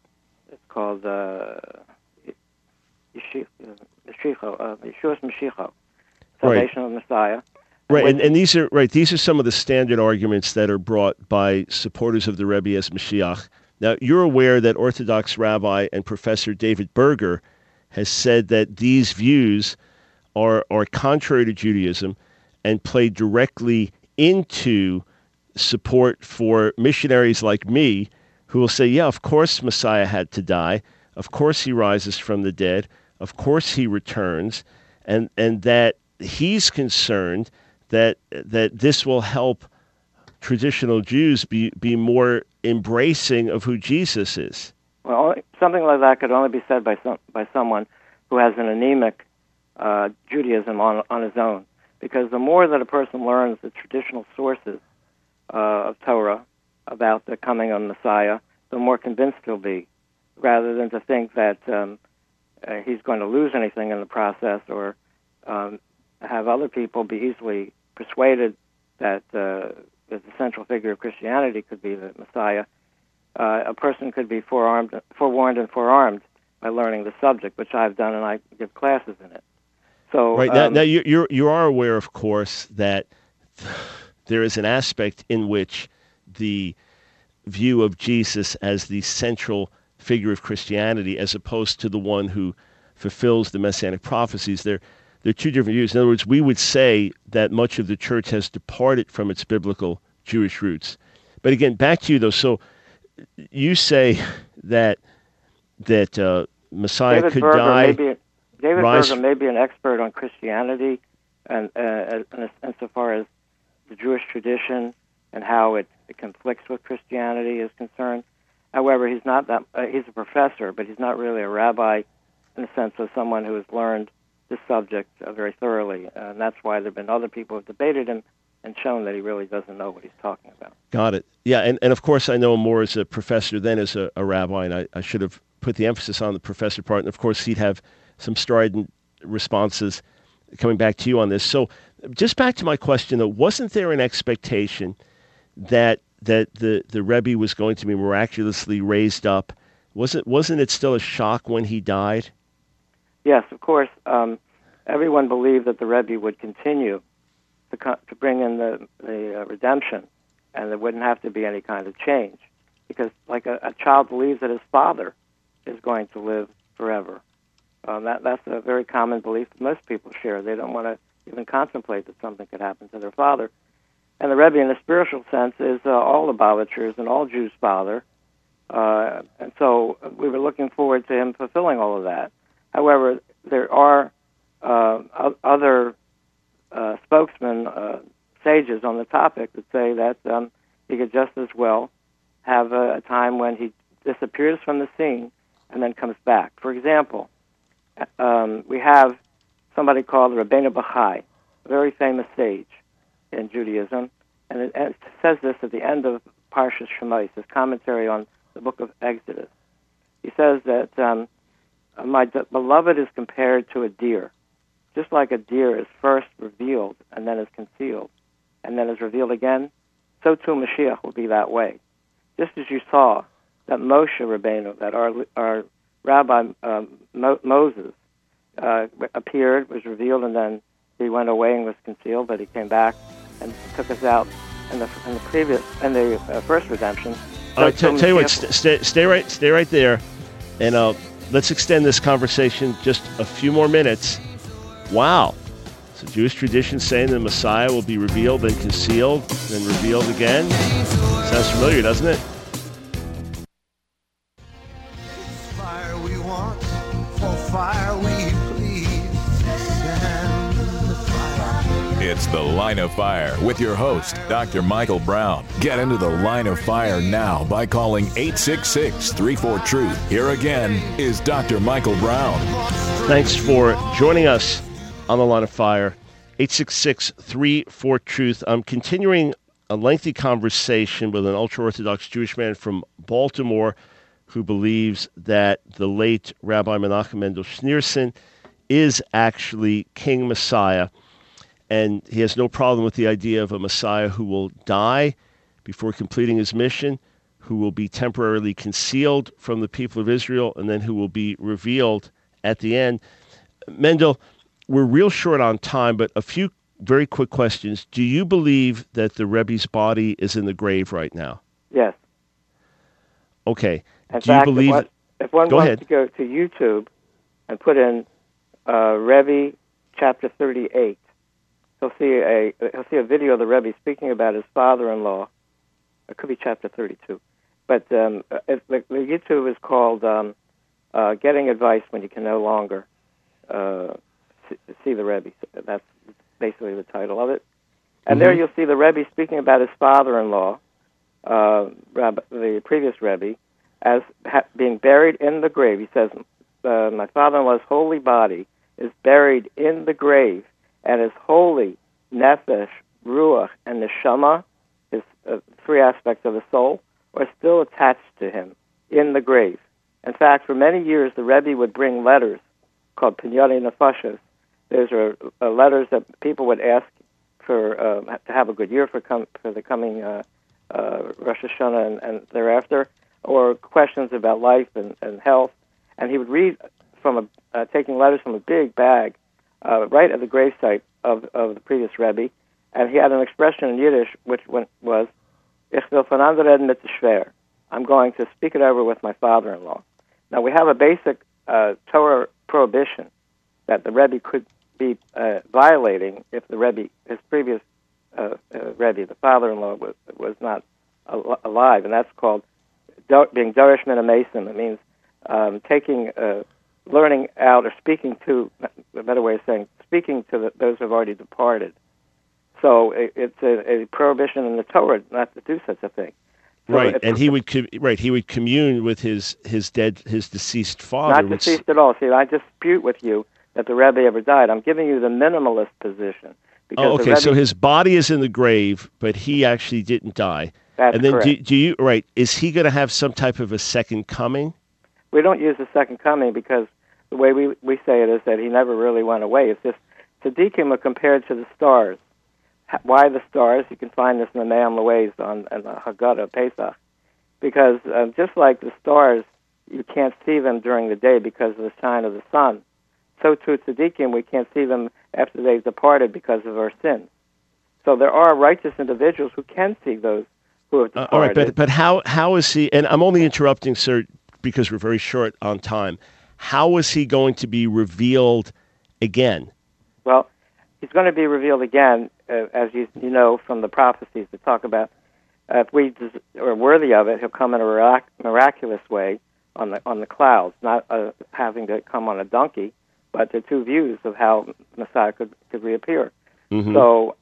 Mashiach, Salvation of the Messiah. Right, and these are some of the standard arguments that are brought by supporters of the Rebbe as Mashiach. Now, you're aware that Orthodox rabbi and Professor David Berger has said that these views are contrary to Judaism and play directly into support for missionaries like me, who will say, yeah, of course Messiah had to die, of course he rises from the dead, of course he returns, and that he's concerned that this will help traditional Jews be more embracing of who Jesus is. Well, something like that could only be said by someone who has an anemic Judaism on his own, because the more that a person learns the traditional sources of Torah about the coming of Messiah, the more convinced he'll be, rather than to think that he's going to lose anything in the process, or have other people be easily persuaded that the central figure of Christianity could be the Messiah. A person could be forewarned and forearmed by learning the subject, which I've done, and I give classes in it. So right now you are aware, of course, that there is an aspect in which the view of Jesus as the central figure of Christianity, as opposed to the one who fulfills the messianic prophecies, they're two different views. In other words, we would say that much of the church has departed from its biblical Jewish roots. But again, back to you though. So you say that Messiah David could Berger die. David Berger may be an expert on Christianity, and insofar as the Jewish tradition and how it conflicts with Christianity is concerned. However, he's not that. He's a professor, but he's not really a rabbi in the sense of someone who has learned this subject very thoroughly, and that's why there have been other people who have debated him and shown that he really doesn't know what he's talking about. Got it. Yeah, and of course I know him more as a professor than as a rabbi, and I should have put the emphasis on the professor part, and of course he'd have some strident responses coming back to you on this. So just back to my question, though, wasn't there an expectation that the Rebbe was going to be miraculously raised up? Wasn't it still a shock when he died? Yes, of course. Everyone believed that the Rebbe would continue to bring in the redemption, and there wouldn't have to be any kind of change, because like a child believes that his father is going to live forever. That's a very common belief that most people share. They don't want to even contemplate that something could happen to their father. And the Rebbe, in a spiritual sense, is all Lubavitchers and all Jews' father. And so we were looking forward to him fulfilling all of that. However, there are other spokesmen, sages on the topic that say that he could just as well have a time when he disappears from the scene and then comes back. For example, we have somebody called Rabbeinu Bachai, a very famous sage in Judaism, and it says this at the end of Parshas Shemais, his commentary on the book of Exodus. He says that my beloved is compared to a deer. Just like a deer is first revealed and then is concealed and then is revealed again, so too Mashiach will be that way. Just as you saw that Moshe Rabbeinu, that our Rabbi Moses appeared, was revealed, and then he went away and was concealed, but he came back and took us out in the first redemption. All right, tell you what, stay right there, and let's extend this conversation just a few more minutes. Wow. So Jewish tradition saying the Messiah will be revealed and concealed, then revealed again. Sounds familiar, doesn't it? Fire we want, for fire we plead. Send the fire. It's The Line of Fire with your host, Dr. Michael Brown. Get into the Line of Fire now by calling 866-34-TRUTH. Here again is Dr. Michael Brown. Thanks for joining us on the Line of Fire, 866-34-TRUTH. I'm continuing a lengthy conversation with an ultra-Orthodox Jewish man from Baltimore who believes that the late Rabbi Menachem Mendel Schneerson is actually King Messiah, and he has no problem with the idea of a Messiah who will die before completing his mission, who will be temporarily concealed from the people of Israel, and then who will be revealed at the end. Mendel, we're real short on time, but a few very quick questions. Do you believe that the Rebbe's body is in the grave right now? Yes. Okay. In Do you fact, believe? if one Go wants ahead. to go to YouTube and put in Rebbe chapter 38, he'll see a video of the Rebbe speaking about his father-in-law. It could be chapter 32, but the YouTube is called "Getting Advice When You Can No Longer See the Rebbe." That's basically the title of it. And there you'll see the Rebbe speaking about his father-in-law, the previous Rebbe, as being buried in the grave. He says, my father-in-law's holy body is buried in the grave, and his holy nefesh, ruach, and neshama, his three aspects of the soul, are still attached to him in the grave. In fact, for many years, the Rebbe would bring letters called Pinyani Nefashos. Those are letters that people would ask for to have a good year for the coming Rosh Hashanah and thereafter, or questions about life and health. And he would read from taking letters from a big bag right at the gravesite of the previous Rebbe. And he had an expression in Yiddish which was, Ich will voneinander reden mit der Schwer. I'm going to speak it over with my father-in-law. Now, we have a basic Torah prohibition that the Rebbe could be violating if the Rebbe, his previous Rebbe, the father-in-law, was not alive, and that's called being Dorish Min HaMesim. It means taking, learning out, or speaking to, a better way of saying, speaking to those who have already departed. So it's a prohibition in the Torah not to do such a thing. So right, and he would commune with his deceased father. Not deceased at all. See, I dispute with you that the Rebbe ever died. I'm giving you the minimalist position. Oh, okay. So his body is in the grave, but he actually didn't die. That's and then correct. Is he going to have some type of a second coming? We don't use the second coming because the way we say it is that he never really went away. It's just tzaddikim are compared to the stars. Why the stars? You can find this in the Me'am Louise on the Haggadah Pesach. Because just like the stars, you can't see them during the day because of the shine of the sun. So too tzaddikim, we can't see them after they've departed because of our sins. So there are righteous individuals who can see those who have departed. All right, but how is he? And I'm only interrupting, sir, because we're very short on time. How is he going to be revealed again? Well, he's going to be revealed again, as you know from the prophecies that talk about if we are worthy of it, he'll come in a miraculous way on the clouds, not having to come on a donkey, but the two views of how Messiah could reappear. Mm-hmm. So,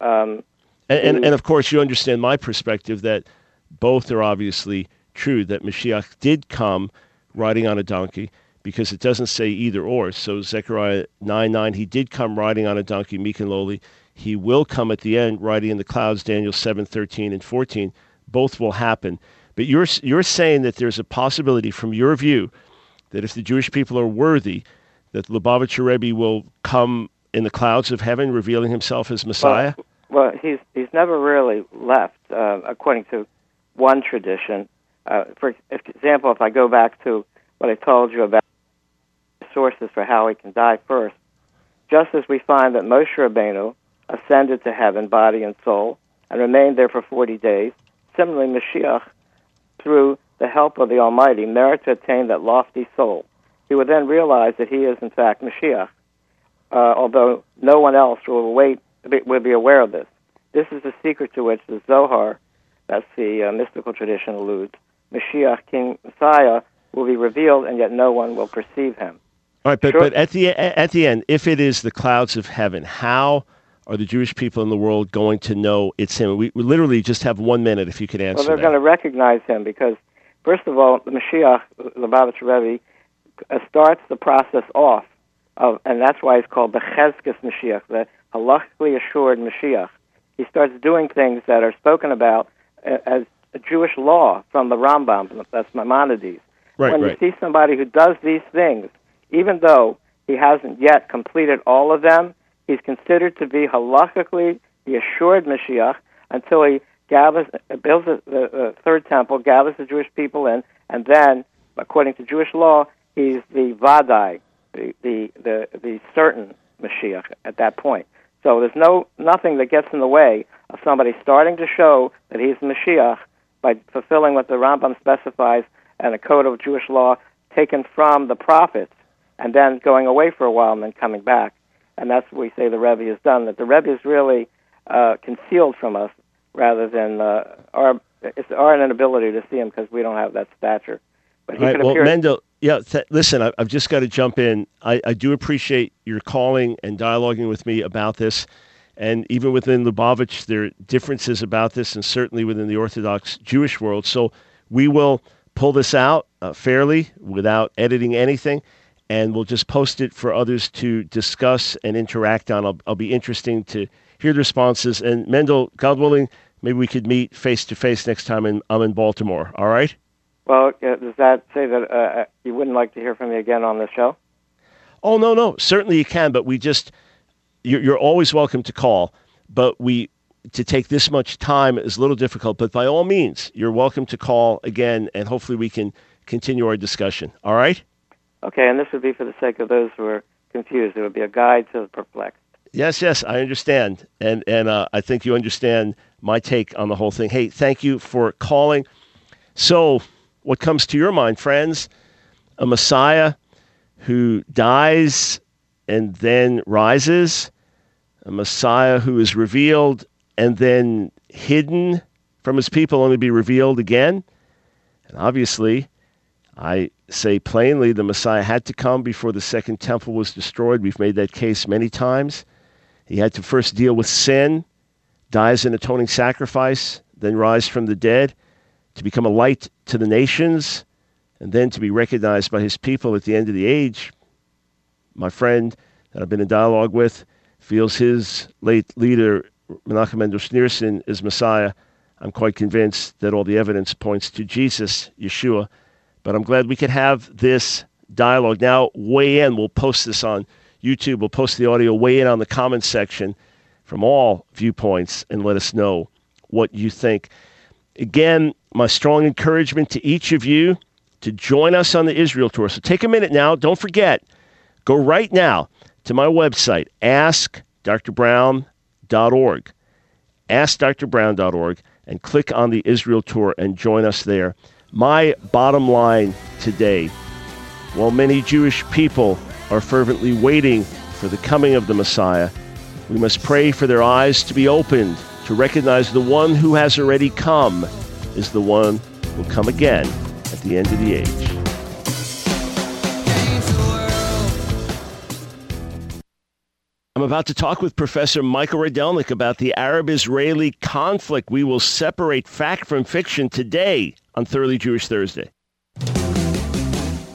and of course, you understand my perspective that both are obviously true. That Mashiach did come riding on a donkey, because it doesn't say either or. So Zechariah 9:9, he did come riding on a donkey, meek and lowly. He will come at the end, riding in the clouds, Daniel 7:13 and 14. Both will happen. But you're saying that there's a possibility, from your view, that if the Jewish people are worthy, that Lubavitcher Rebbe will come in the clouds of heaven, revealing himself as Messiah? Well, he's never really left, according to one tradition. For example, if I go back to what I told you about sources for how he can die first, just as we find that Moshe Rabbeinu ascended to heaven, body and soul, and remained there for 40 days, similarly, Mashiach, through the help of the Almighty, merit to attain that lofty soul. He would then realize that he is, in fact, Mashiach, although no one else will be aware of this. This is the secret to which the Zohar, that's the mystical tradition, alludes. Mashiach, King Messiah, will be revealed, and yet no one will perceive him. All right, but at the end, if it is the clouds of heaven, how are the Jewish people in the world going to know it's him? We literally just have 1 minute, if you could answer that. Well, they're going to recognize him because, first of all, the Mashiach, the Lubavitcher Rebbe, starts the process off, and that's why he's called the Chezkes Mashiach, the halachically assured Mashiach. He starts doing things that are spoken about as a Jewish law from the Rambam, that's Maimonides. When you see somebody who does these things, even though he hasn't yet completed all of them, he's considered to be halachically the assured Mashiach until he builds the third temple, gathers the Jewish people in, and then, according to Jewish law, he's the Vadai, the certain Mashiach at that point. So there's nothing that gets in the way of somebody starting to show that he's the Mashiach by fulfilling what the Rambam specifies and a code of Jewish law taken from the prophets, and then going away for a while and then coming back. And that's what we say the Rebbe has done, that the Rebbe is really concealed from us rather than it's our inability to see him because we don't have that stature. But he well, Mendel, listen, I've just got to jump in. I do appreciate your calling and dialoguing with me about this. And even within Lubavitch, there are differences about this, and certainly within the Orthodox Jewish world. So we will pull this out fairly without editing anything, and we'll just post it for others to discuss and interact on. I'll be interesting to hear the responses. And Mendel, God willing, maybe we could meet face-to-face next time I'm in Baltimore. All right? Well, does that say that you wouldn't like to hear from me again on the show? Oh, no. Certainly you can, but you're always welcome to call. But to take this much time is a little difficult. But by all means, you're welcome to call again, and hopefully we can continue our discussion. All right? Okay, and this would be for the sake of those who are confused. It would be a guide to the perplexed. Yes, I understand. And I think you understand my take on the whole thing. Hey, thank you for calling. So, what comes to your mind, friends? A Messiah who dies and then rises? A Messiah who is revealed and then hidden from his people, only to be revealed again? And obviously, I say plainly, the Messiah had to come before the second temple was destroyed. We've made that case many times. He had to first deal with sin, die as an atoning sacrifice, then rise from the dead, to become a light to the nations, and then to be recognized by his people at the end of the age. My friend that I've been in dialogue with feels his late leader, Menachem Mendel Schneerson, is Messiah. I'm quite convinced that all the evidence points to Jesus, Yeshua. But I'm glad we could have this dialogue. Now, weigh in. We'll post this on YouTube. We'll post the audio. Weigh in on the comments section from all viewpoints and let us know what you think. Again, my strong encouragement to each of you to join us on the Israel tour. So take a minute now. Don't forget. Go right now to my website, askdrbrown.org. Askdrbrown.org, and click on the Israel tour and join us there. My bottom line today, while many Jewish people are fervently waiting for the coming of the Messiah, we must pray for their eyes to be opened to recognize the one who has already come is the one who will come again at the end of the age. I'm about to talk with Professor Michael Rydelnik about the Arab-Israeli conflict. We will separate fact from fiction today on Thoroughly Jewish Thursday.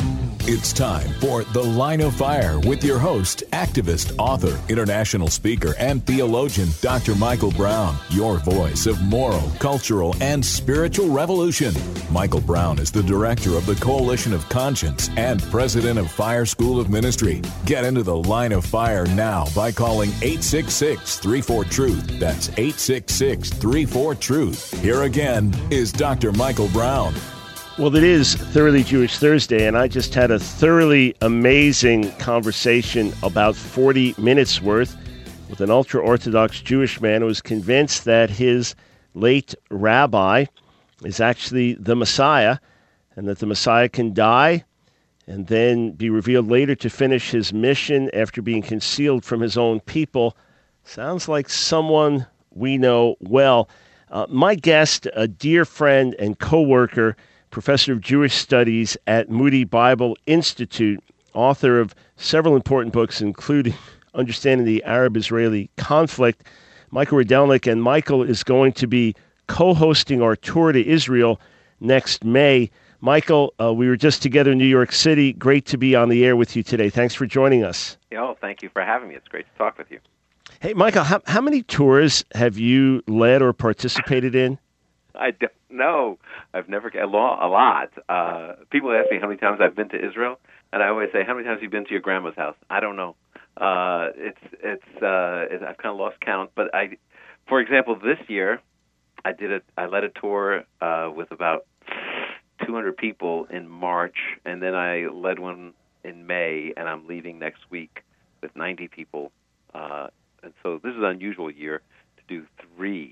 It's time for The Line of Fire with your host, activist, author, international speaker, and theologian, Dr. Michael Brown, your voice of moral, cultural, and spiritual revolution. Michael Brown is the director of the Coalition of Conscience and president of Fire School of Ministry. Get into The Line of Fire now by calling 866-34-TRUTH. That's 866-34-TRUTH. Here again is Dr. Michael Brown. Well, it is Thoroughly Jewish Thursday, and I just had a thoroughly amazing conversation about 40 minutes worth with an ultra-Orthodox Jewish man who was convinced that his late rabbi is actually the Messiah, and that the Messiah can die and then be revealed later to finish his mission after being concealed from his own people. Sounds like someone we know well. My guest, a dear friend and co-worker, professor of Jewish studies at Moody Bible Institute, author of several important books, including Understanding the Arab-Israeli Conflict, Michael Rydelnik. And Michael is going to be co-hosting our tour to Israel next May. Michael, we were just together in New York City. Great to be on the air with you today. Thanks for joining us. Oh, thank you for having me. It's great to talk with you. Hey, Michael, how many tours have you led or participated in? I don't know. I've never a lot. People ask me how many times I've been to Israel, and I always say, "How many times have you been to your grandma's house?" I don't know. I've kind of lost count. But for example, this year I led a tour with about 200 people in March, and then I led one in May, and I'm leaving next week with 90 people. And so this is an unusual year to do 3.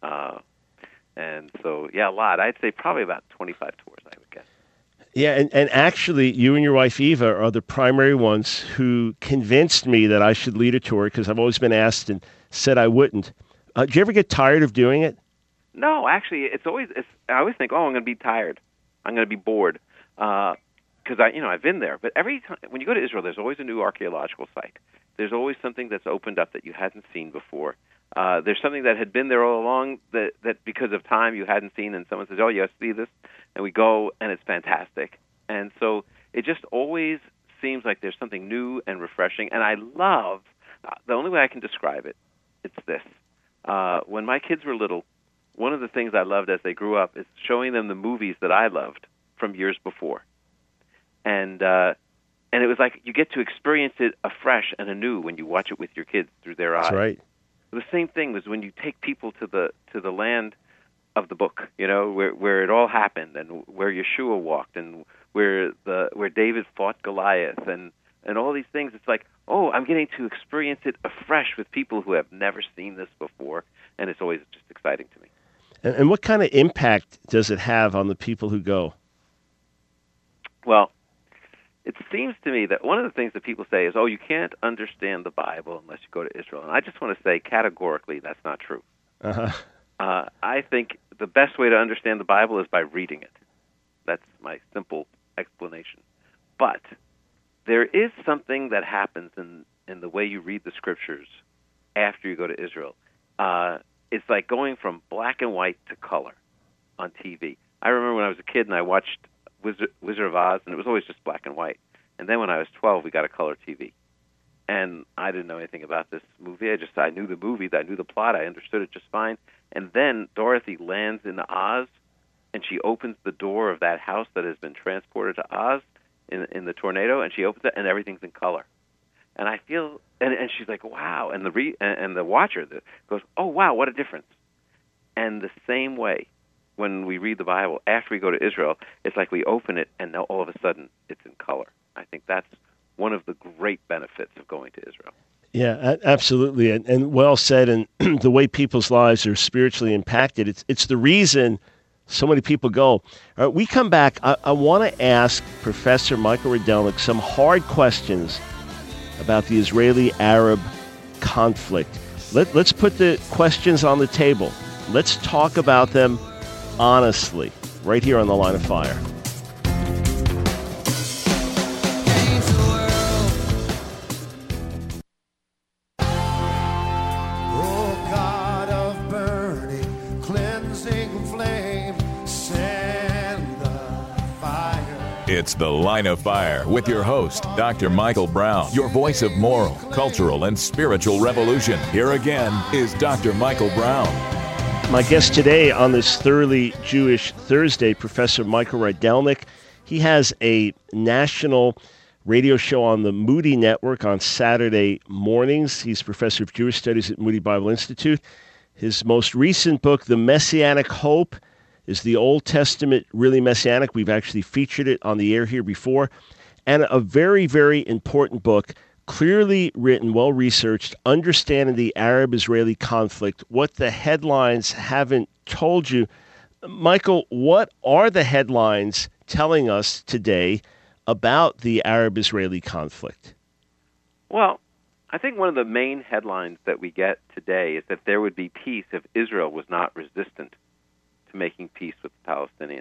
And so, a lot. I'd say probably about 25 tours, I would guess. Yeah, and actually, you and your wife, Eva, are the primary ones who convinced me that I should lead a tour, because I've always been asked and said I wouldn't. Did you ever get tired of doing it? No, actually, I always think, I'm going to be tired. I'm going to be bored. Because I've been there. But every time, when you go to Israel, there's always a new archaeological site. There's always something that's opened up that you hadn't seen before. There's something that had been there all along that because of time you hadn't seen, and someone says, "Oh, you see this," and we go, and it's fantastic. And so it just always seems like there's something new and refreshing. And I love, the only way I can describe it, it's this. When my kids were little, one of the things I loved as they grew up is showing them the movies that I loved from years before. And it was like you get to experience it afresh and anew when you watch it with your kids through their eyes. That's right. The same thing was when you take people to the land of the book, where it all happened, and where Yeshua walked, and where David fought Goliath, and all these things. It's like, I'm getting to experience it afresh with people who have never seen this before, and it's always just exciting to me. And what kind of impact does it have on the people who go? Well, it seems to me that one of the things that people say is, you can't understand the Bible unless you go to Israel. And I just want to say categorically that's not true. Uh-huh. I think the best way to understand the Bible is by reading it. That's my simple explanation. But there is something that happens in the way you read the Scriptures after you go to Israel. It's like going from black and white to color on TV. I remember when I was a kid and I watched Wizard of Oz, and it was always just black and white. And then when I was 12, we got a color TV. And I didn't know anything about this movie. I knew the movie, I knew the plot, I understood it just fine. And then Dorothy lands in Oz, and she opens the door of that house that has been transported to Oz in the tornado, and she opens it, and everything's in color. And I feel, and she's like, wow. And the watcher goes, oh, wow, what a difference. And the same way, when we read the Bible, after we go to Israel, it's like we open it, and now all of a sudden it's in color. I think that's one of the great benefits of going to Israel. Yeah, absolutely. And well said. And the way people's lives are spiritually impacted, it's the reason so many people go. All right, we come back. I want to ask Professor Michael Rydelnik some hard questions about the Israeli-Arab conflict. Let's put the questions on the table. Let's talk about them honestly, right here on The Line of Fire. Cleansing flame, send the fire. It's The Line of Fire with your host, Dr. Michael Brown, your voice of moral, cultural, and spiritual revolution. Here again is Dr. Michael Brown. My guest today on this Thoroughly Jewish Thursday, Professor Michael Rydelnik. He has a national radio show on the Moody Network on Saturday mornings. He's professor of Jewish Studies at Moody Bible Institute. His most recent book, The Messianic Hope, is the Old Testament really messianic? We've actually featured it on the air here before. And a very, very important book, clearly written, well-researched, understanding the Arab-Israeli conflict, what the headlines haven't told you. Michael, what are the headlines telling us today about the Arab-Israeli conflict? Well, I think one of the main headlines that we get today is that there would be peace if Israel was not resistant to making peace with the Palestinians.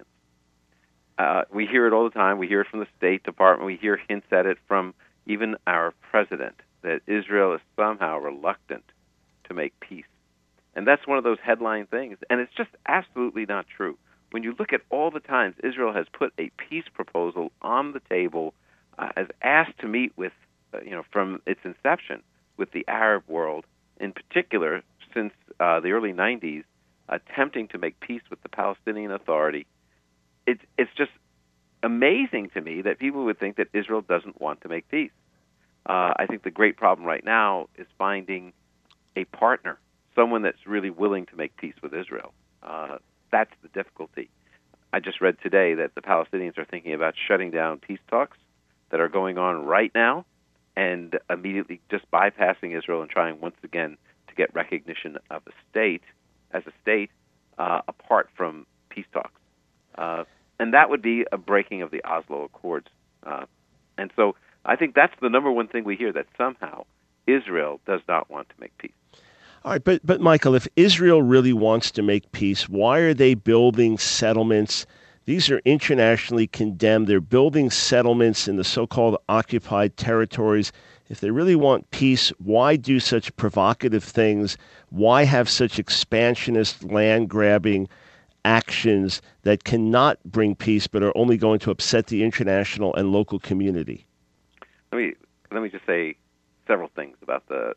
We hear it all the time. We hear it from the State Department. We hear hints at it from even our president, that Israel is somehow reluctant to make peace. And that's one of those headline things. And it's just absolutely not true. When you look at all the times Israel has put a peace proposal on the table, has asked to meet with, from its inception, with the Arab world, in particular, since the early 90s, attempting to make peace with the Palestinian Authority, it's just amazing to me that people would think that Israel doesn't want to make peace. I think the great problem right now is finding a partner, someone that's really willing to make peace with Israel. That's the difficulty. I just read today that the Palestinians are thinking about shutting down peace talks that are going on right now and immediately just bypassing Israel and trying once again to get recognition of a state, as a state, apart from peace talks. And that would be a breaking of the Oslo Accords. And so I think that's the number one thing we hear, that somehow Israel does not want to make peace. All right, but Michael, if Israel really wants to make peace, why are they building settlements? These are internationally condemned. They're building settlements in the so-called occupied territories. If they really want peace, why do such provocative things? Why have such expansionist, land-grabbing actions that cannot bring peace but are only going to upset the international and local community? Let me just say several things about the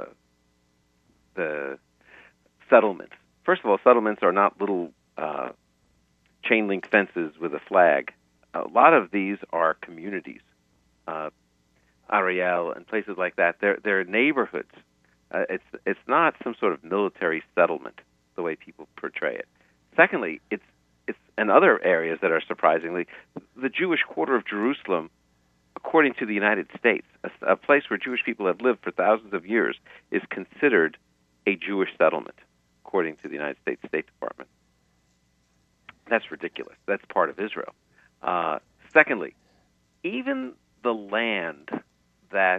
settlements. First of all, settlements are not little chain link fences with a flag. A lot of these are communities, Ariel and places like that. They're neighborhoods. It's not some sort of military settlement the way people portray it. Secondly, it's in other areas that are surprisingly, the Jewish quarter of Jerusalem, according to the United States, a place where Jewish people have lived for thousands of years, is considered a Jewish settlement, according to the United States State Department. That's ridiculous. That's part of Israel. Secondly, even the land that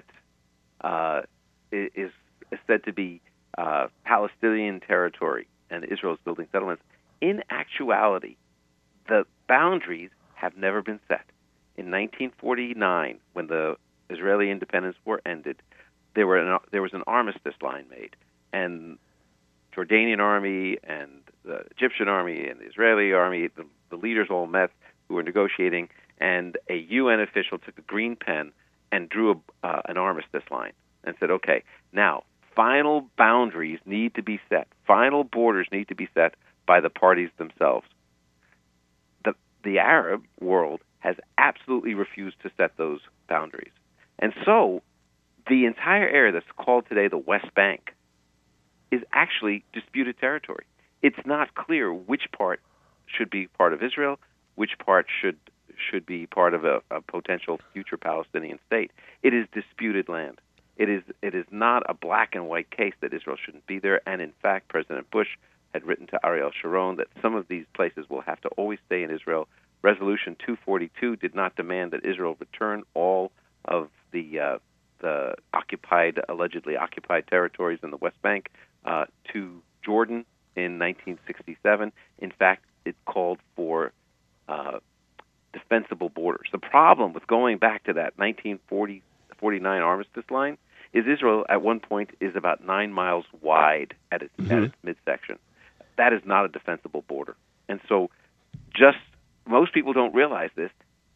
is said to be Palestinian territory and Israel is building settlements, in actuality, the boundaries have never been set. In 1949, when the Israeli Independence War ended, there was an armistice line made, and Jordanian army and the Egyptian army and the Israeli army, the leaders all met who were negotiating, and a UN official took a green pen and drew an armistice line and said, okay, now final boundaries need to be set. Final borders need to be set by the parties themselves. The Arab world has absolutely refused to set those boundaries. And so the entire area that's called today the West Bank is actually disputed territory. It's not clear which part should be part of Israel, which part should be part of a potential future Palestinian state. It is disputed land. It is not a black and white case that Israel shouldn't be there. And in fact, President Bush had written to Ariel Sharon that some of these places will have to always stay in Israel. Resolution 242 did not demand that Israel return all of the allegedly occupied territories in the West Bank to Jordan in 1967. In fact, it called for defensible borders. The problem with going back to that 1949 armistice line is Israel at one point is about 9 miles wide at its midsection. That is not a defensible border. And so most people don't realize this.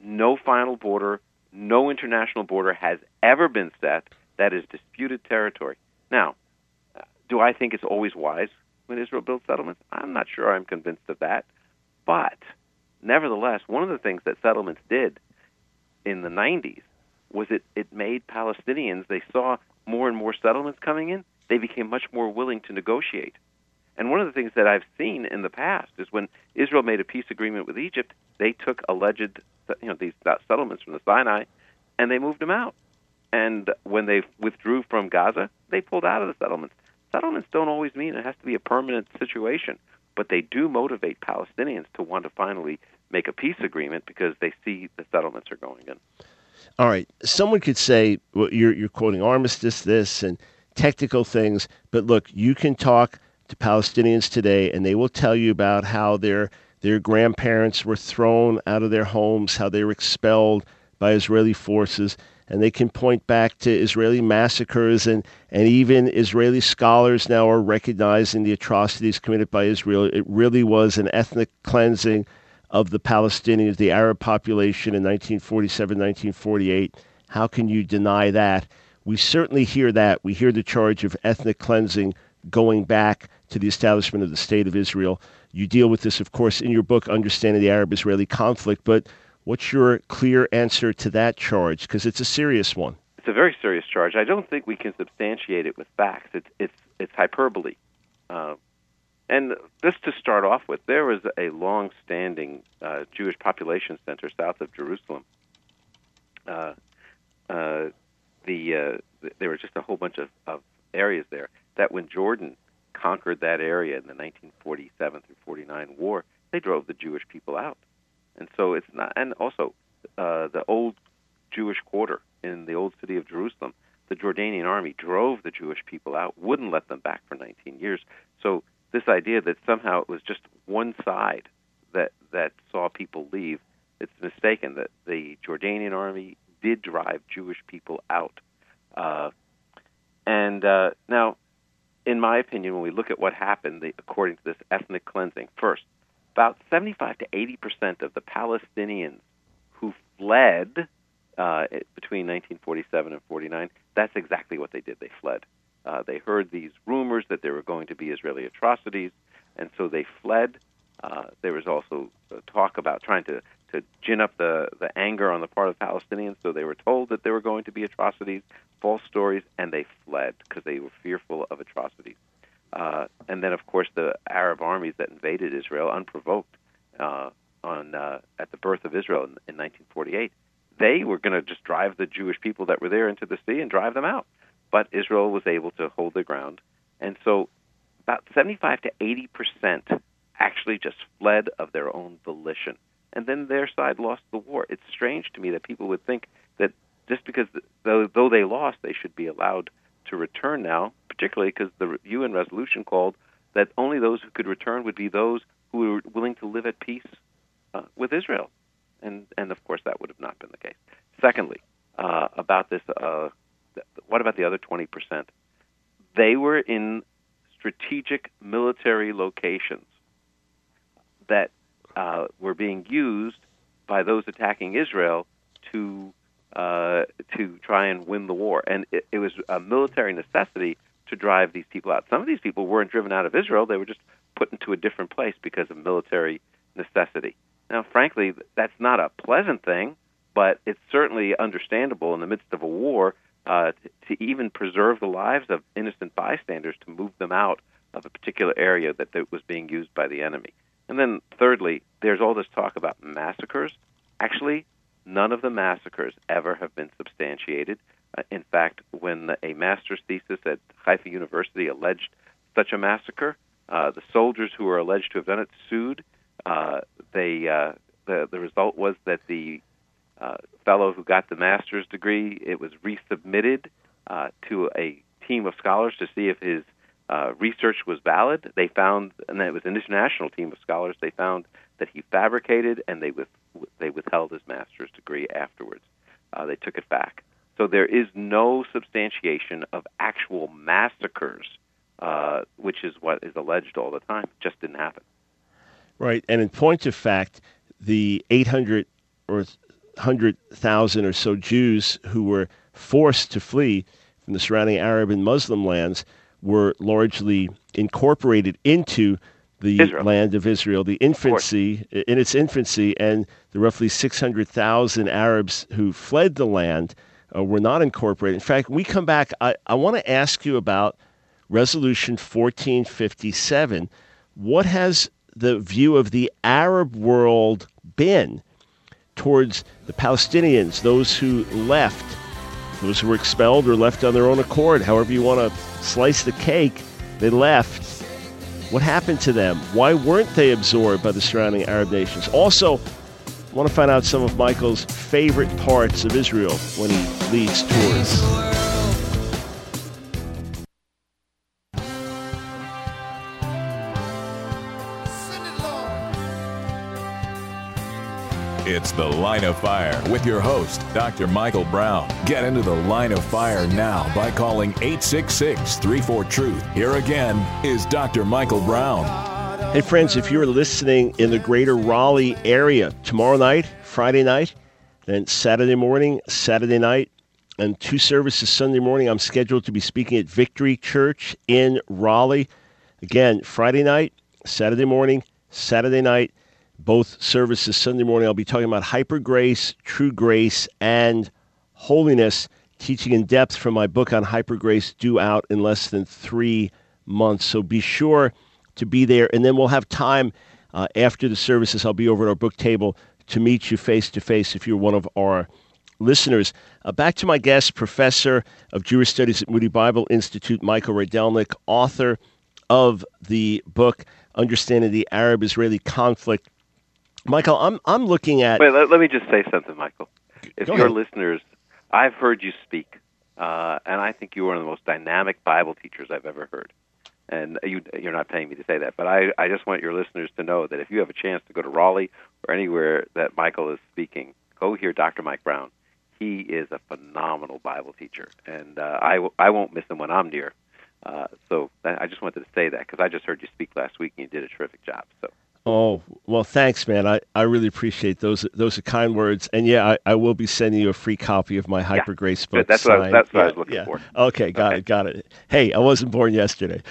no final border, no international border has ever been set. That is disputed territory. Now, do I think it's always wise when Israel builds settlements? I'm not sure I'm convinced of that. But nevertheless, one of the things that settlements did in the 90s was it made Palestinians, they saw more and more settlements coming in, they became much more willing to negotiate. And one of the things that I've seen in the past is when Israel made a peace agreement with Egypt, they took alleged, these settlements from the Sinai, and they moved them out. And when they withdrew from Gaza, they pulled out of the settlements. Settlements don't always mean it has to be a permanent situation, but they do motivate Palestinians to want to finally make a peace agreement because they see the settlements are going in. All right. Someone could say, well, you're quoting armistice, this, and technical things, but look, you can talk to Palestinians today, and they will tell you about how their grandparents were thrown out of their homes, how they were expelled by Israeli forces, and they can point back to Israeli massacres, and even Israeli scholars now are recognizing the atrocities committed by Israel. It really was an ethnic cleansing of the Palestinians, the Arab population in 1947, 1948. How can you deny that? We certainly hear that. We hear the charge of ethnic cleansing going back to the establishment of the State of Israel. You deal with this, of course, in your book, Understanding the Arab-Israeli Conflict, but what's your clear answer to that charge? Because it's a serious one. It's a very serious charge. I don't think we can substantiate it with facts. It's hyperbole. And just to start off with, there was a long-standing Jewish population center south of Jerusalem. There were just a whole bunch of areas there that when Jordan conquered that area in the 1947 through 49 war, they drove the Jewish people out. And so it's not, and also the old Jewish quarter in the old city of Jerusalem, the Jordanian army drove the Jewish people out, wouldn't let them back for 19 years. So this idea that somehow it was just one side that saw people leave, it's mistaken. That the Jordanian army did drive Jewish people out. Now, in my opinion, when we look at what happened, according to this ethnic cleansing, first, about 75 to 80% of the Palestinians who fled between 1947 and 49, that's exactly what they did. They fled. They heard these rumors that there were going to be Israeli atrocities, and so they fled. There was also talk about trying to gin up the anger on the part of Palestinians, so they were told that there were going to be atrocities, false stories, and they fled because they were fearful of atrocities. And then, of course, the Arab armies that invaded Israel unprovoked at the birth of Israel in 1948, they were going to just drive the Jewish people that were there into the sea and drive them out. But Israel was able to hold their ground. And so about 75 to 80% actually just fled of their own volition. And then their side lost the war. It's strange to me that people would think that just because, though they lost, they should be allowed to return now, particularly because the UN resolution called that only those who could return would be those who were willing to live at peace with Israel. And of course, that would have not been the case. Secondly, about this, what about the other 20%? They were in strategic military locations that were being used by those attacking Israel to try and win the war. And it was a military necessity to drive these people out. Some of these people weren't driven out of Israel. They were just put into a different place because of military necessity. Now, frankly, that's not a pleasant thing, but it's certainly understandable in the midst of a war to even preserve the lives of innocent bystanders, to move them out of a particular area that was being used by the enemy. And then thirdly, there's all this talk about massacres. Actually, none of the massacres ever have been substantiated. In fact, when a master's thesis at Haifa University alleged such a massacre, the soldiers who were alleged to have done it sued. The result was that the fellow who got the master's degree, it was resubmitted to a team of scholars to see if his research was valid. They found, and it was an international team of scholars, they found that he fabricated, and they withheld his master's degree afterwards. They took it back. So there is no substantiation of actual massacres, which is what is alleged all the time. It just didn't happen. Right, and in point of fact, the 800 or 600,000 or so Jews who were forced to flee from the surrounding Arab and Muslim lands were largely incorporated into the land of Israel, in its infancy, and the roughly 600,000 Arabs who fled the land were not incorporated. In fact, when we come back, I want to ask you about Resolution 1457. What has the view of the Arab world been towards the Palestinians, those who left, those who were expelled or left on their own accord, however you want to slice the cake, they left. What happened to them? Why weren't they absorbed by the surrounding Arab nations? Also, I want to find out some of Michael's favorite parts of Israel when he leads tours. It's The Line of Fire with your host, Dr. Michael Brown. Get into the Line of Fire now by calling 866-34-TRUTH. Here again is Dr. Michael Brown. Hey, friends, if you're listening in the greater Raleigh area, tomorrow night, Friday night, then Saturday morning, Saturday night, and 2 services Sunday morning, I'm scheduled to be speaking at Victory Church in Raleigh. Again, Friday night, Saturday morning, Saturday night, both services Sunday morning. I'll be talking about hyper grace, true grace, and holiness, teaching in depth from my book on hyper grace, due out in less than 3 months. So be sure to be there. And then we'll have time after the services. I'll be over at our book table to meet you face to face if you're one of our listeners. Back to my guest, Professor of Jewish Studies at Moody Bible Institute, Michael Rydelnik, author of the book Understanding the Arab-Israeli Conflict. Michael, I'm looking at... Wait, let me just say something, Michael. If Go your ahead. listeners... I've heard you speak, and I think you are one of the most dynamic Bible teachers I've ever heard. And you're not paying me to say that, but I just want your listeners to know that if you have a chance to go to Raleigh or anywhere that Michael is speaking, go hear Dr. Mike Brown. He is a phenomenal Bible teacher, and I won't miss him when I'm near. So I just wanted to say that because I just heard you speak last week and you did a terrific job. So. Oh, well, thanks, man. I really appreciate those. Those are kind words. And, yeah, I will be sending you a free copy of my Hyper Grace book. That's what I was looking for. Okay, got it. Hey, I wasn't born yesterday.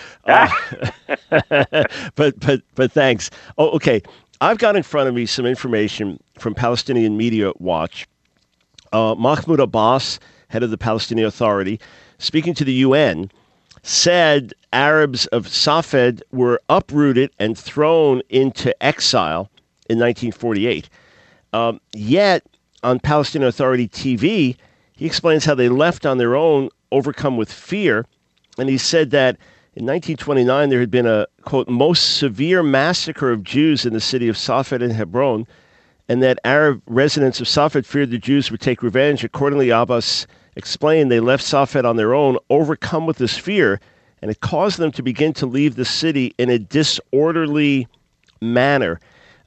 But thanks. Oh, okay. I've got in front of me some information from Palestinian Media Watch. Mahmoud Abbas, head of the Palestinian Authority, speaking to the UN, said Arabs of Safed were uprooted and thrown into exile in 1948. Yet, on Palestinian Authority TV, he explains how they left on their own, overcome with fear. And he said that in 1929, there had been a, quote, most severe massacre of Jews in the city of Safed and Hebron, and that Arab residents of Safed feared the Jews would take revenge. Accordingly, Abbas explained they left Safed on their own, overcome with this fear, and it caused them to begin to leave the city in a disorderly manner.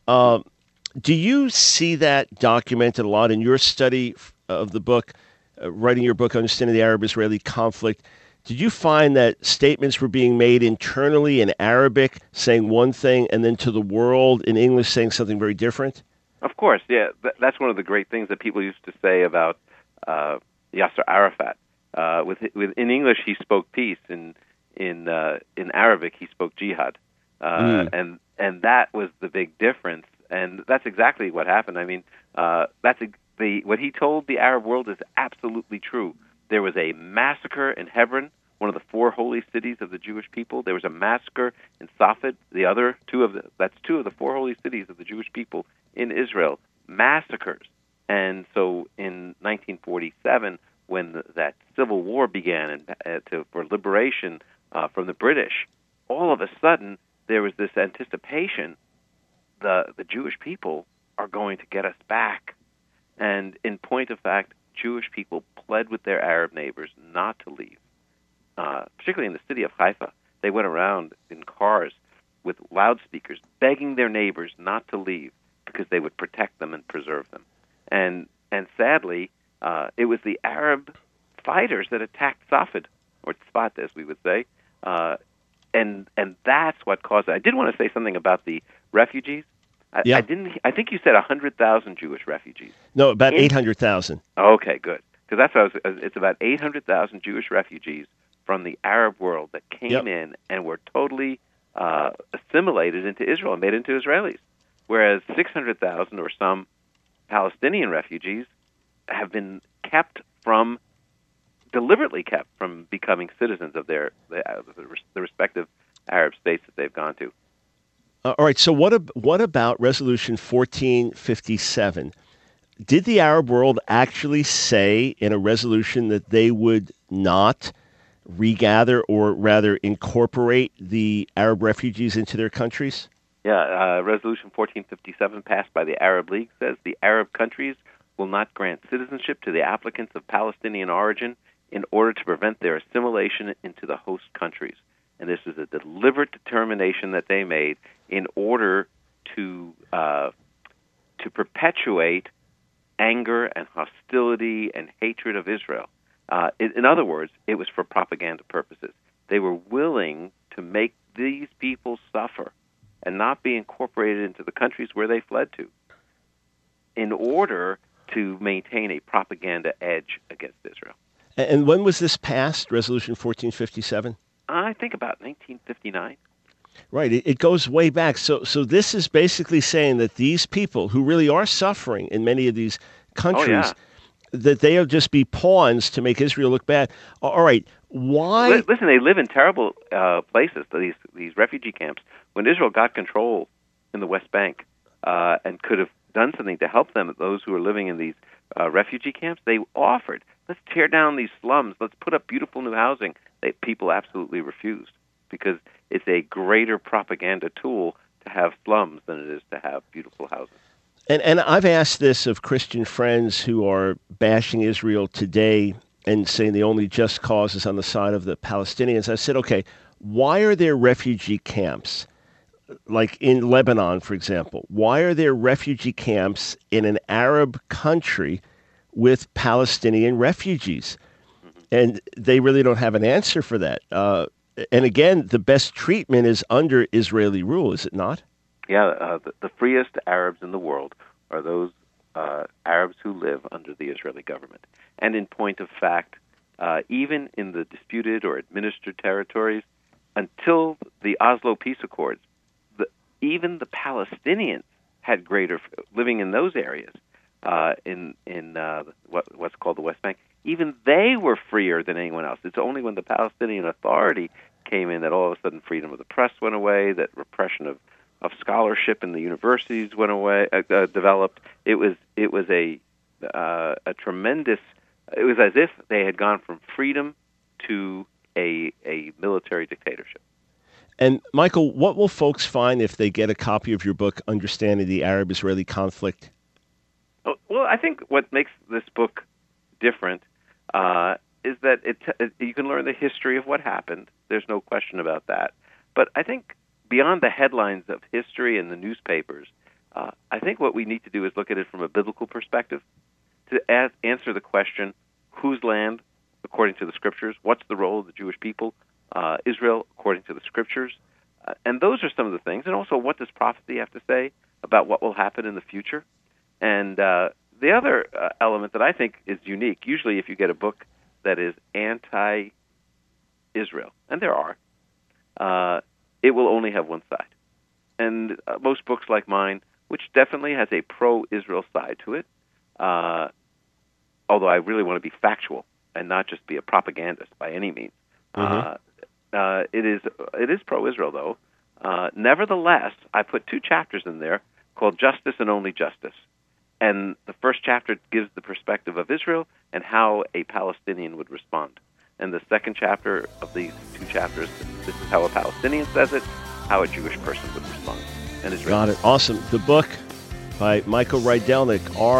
Do you see that documented a lot in your study of the book, writing your book, Understanding the Arab-Israeli Conflict? Did you find that statements were being made internally in Arabic, saying one thing, and then to the world in English saying something very different? Of course, yeah. That's one of the great things that people used to say about Yasser Arafat. In English, he spoke peace. In Arabic, he spoke jihad, and that was the big difference. And that's exactly what happened. I mean, what he told the Arab world is absolutely true. There was a massacre in Hebron, one of the 4 holy cities of the Jewish people. There was a massacre in Safed, that's 2 of the 4 holy cities of the Jewish people in Israel. Massacres. And so in 1947, when that civil war began for liberation from the British, all of a sudden there was this anticipation the Jewish people are going to get us back. And in point of fact, Jewish people pled with their Arab neighbors not to leave, particularly in the city of Haifa. They went around in cars with loudspeakers begging their neighbors not to leave because they would protect them and preserve them. And sadly, it was the Arab fighters that attacked Safed, or Tzfat, as we would say, and that's what caused it. I did want to say something about the refugees. Yeah. I think you said 100,000 Jewish refugees. No, about 800,000. Okay, good. Because that's what it's about 800,000 Jewish refugees from the Arab world that came in and were totally assimilated into Israel and made into Israelis. Whereas 600,000 or some Palestinian refugees have been deliberately kept from becoming citizens of the respective Arab states that they've gone to. All right, so what about Resolution 1457? Did the Arab world actually say in a resolution that they would not regather or rather incorporate the Arab refugees into their countries? Yeah, Resolution 1457 passed by the Arab League says the Arab countries will not grant citizenship to the applicants of Palestinian origin in order to prevent their assimilation into the host countries. And this is a deliberate determination that they made in order to perpetuate anger and hostility and hatred of Israel. In other words, it was for propaganda purposes. They were willing to make these people suffer and not be incorporated into the countries where they fled to in order to maintain a propaganda edge against Israel. And when was this passed, Resolution 1457? I think about 1959. Right. It goes way back. So this is basically saying that these people who really are suffering in many of these countries, that they'll just be pawns to make Israel look bad. All right. Why? Listen, they live in terrible places, these refugee camps. When Israel got control in the West Bank and could have done something to help them, those who are living in these refugee camps, they offered, let's tear down these slums, let's put up beautiful new housing. People absolutely refused because it's a greater propaganda tool to have slums than it is to have beautiful houses. And I've asked this of Christian friends who are bashing Israel today and saying the only just cause is on the side of the Palestinians. I said, okay, why are there refugee camps? Like in Lebanon, for example, why are there refugee camps in an Arab country with Palestinian refugees? And they really don't have an answer for that. And again, the best treatment is under Israeli rule, is it not? Yeah, the freest Arabs in the world are those Arabs who live under the Israeli government. And in point of fact, even in the disputed or administered territories, until the Oslo Peace Accords, even the Palestinians had greater living in those areas in what's called the West Bank. Even they were freer than anyone else. It's only when the Palestinian Authority came in that all of a sudden freedom of the press went away, that repression of scholarship in the universities went away, developed. It was a tremendous. It was as if they had gone from freedom to a military dictatorship. And Michael, what will folks find if they get a copy of your book, Understanding the Arab-Israeli Conflict? Well, I think what makes this book different is that you can learn the history of what happened. There's no question about that. But I think beyond the headlines of history and the newspapers, I think what we need to do is look at it from a biblical perspective to answer the question, whose land, according to the Scriptures? What's the role of the Jewish people? Israel, according to the Scriptures? And those are some of the things. And also, what does prophecy have to say about what will happen in the future? And the other element that I think is unique, usually if you get a book that is anti-Israel, and there are, it will only have one side. And most books like mine, which definitely has a pro-Israel side to it, although I really want to be factual and not just be a propagandist by any means, it is pro-Israel, though. Nevertheless, I put 2 chapters in there called Justice and Only Justice. And the first chapter gives the perspective of Israel and how a Palestinian would respond. And the second chapter of these 2 chapters, this is how a Palestinian says it, how a Jewish person would respond. And Israel. Got it. Awesome. The book by Michael Rydelnik,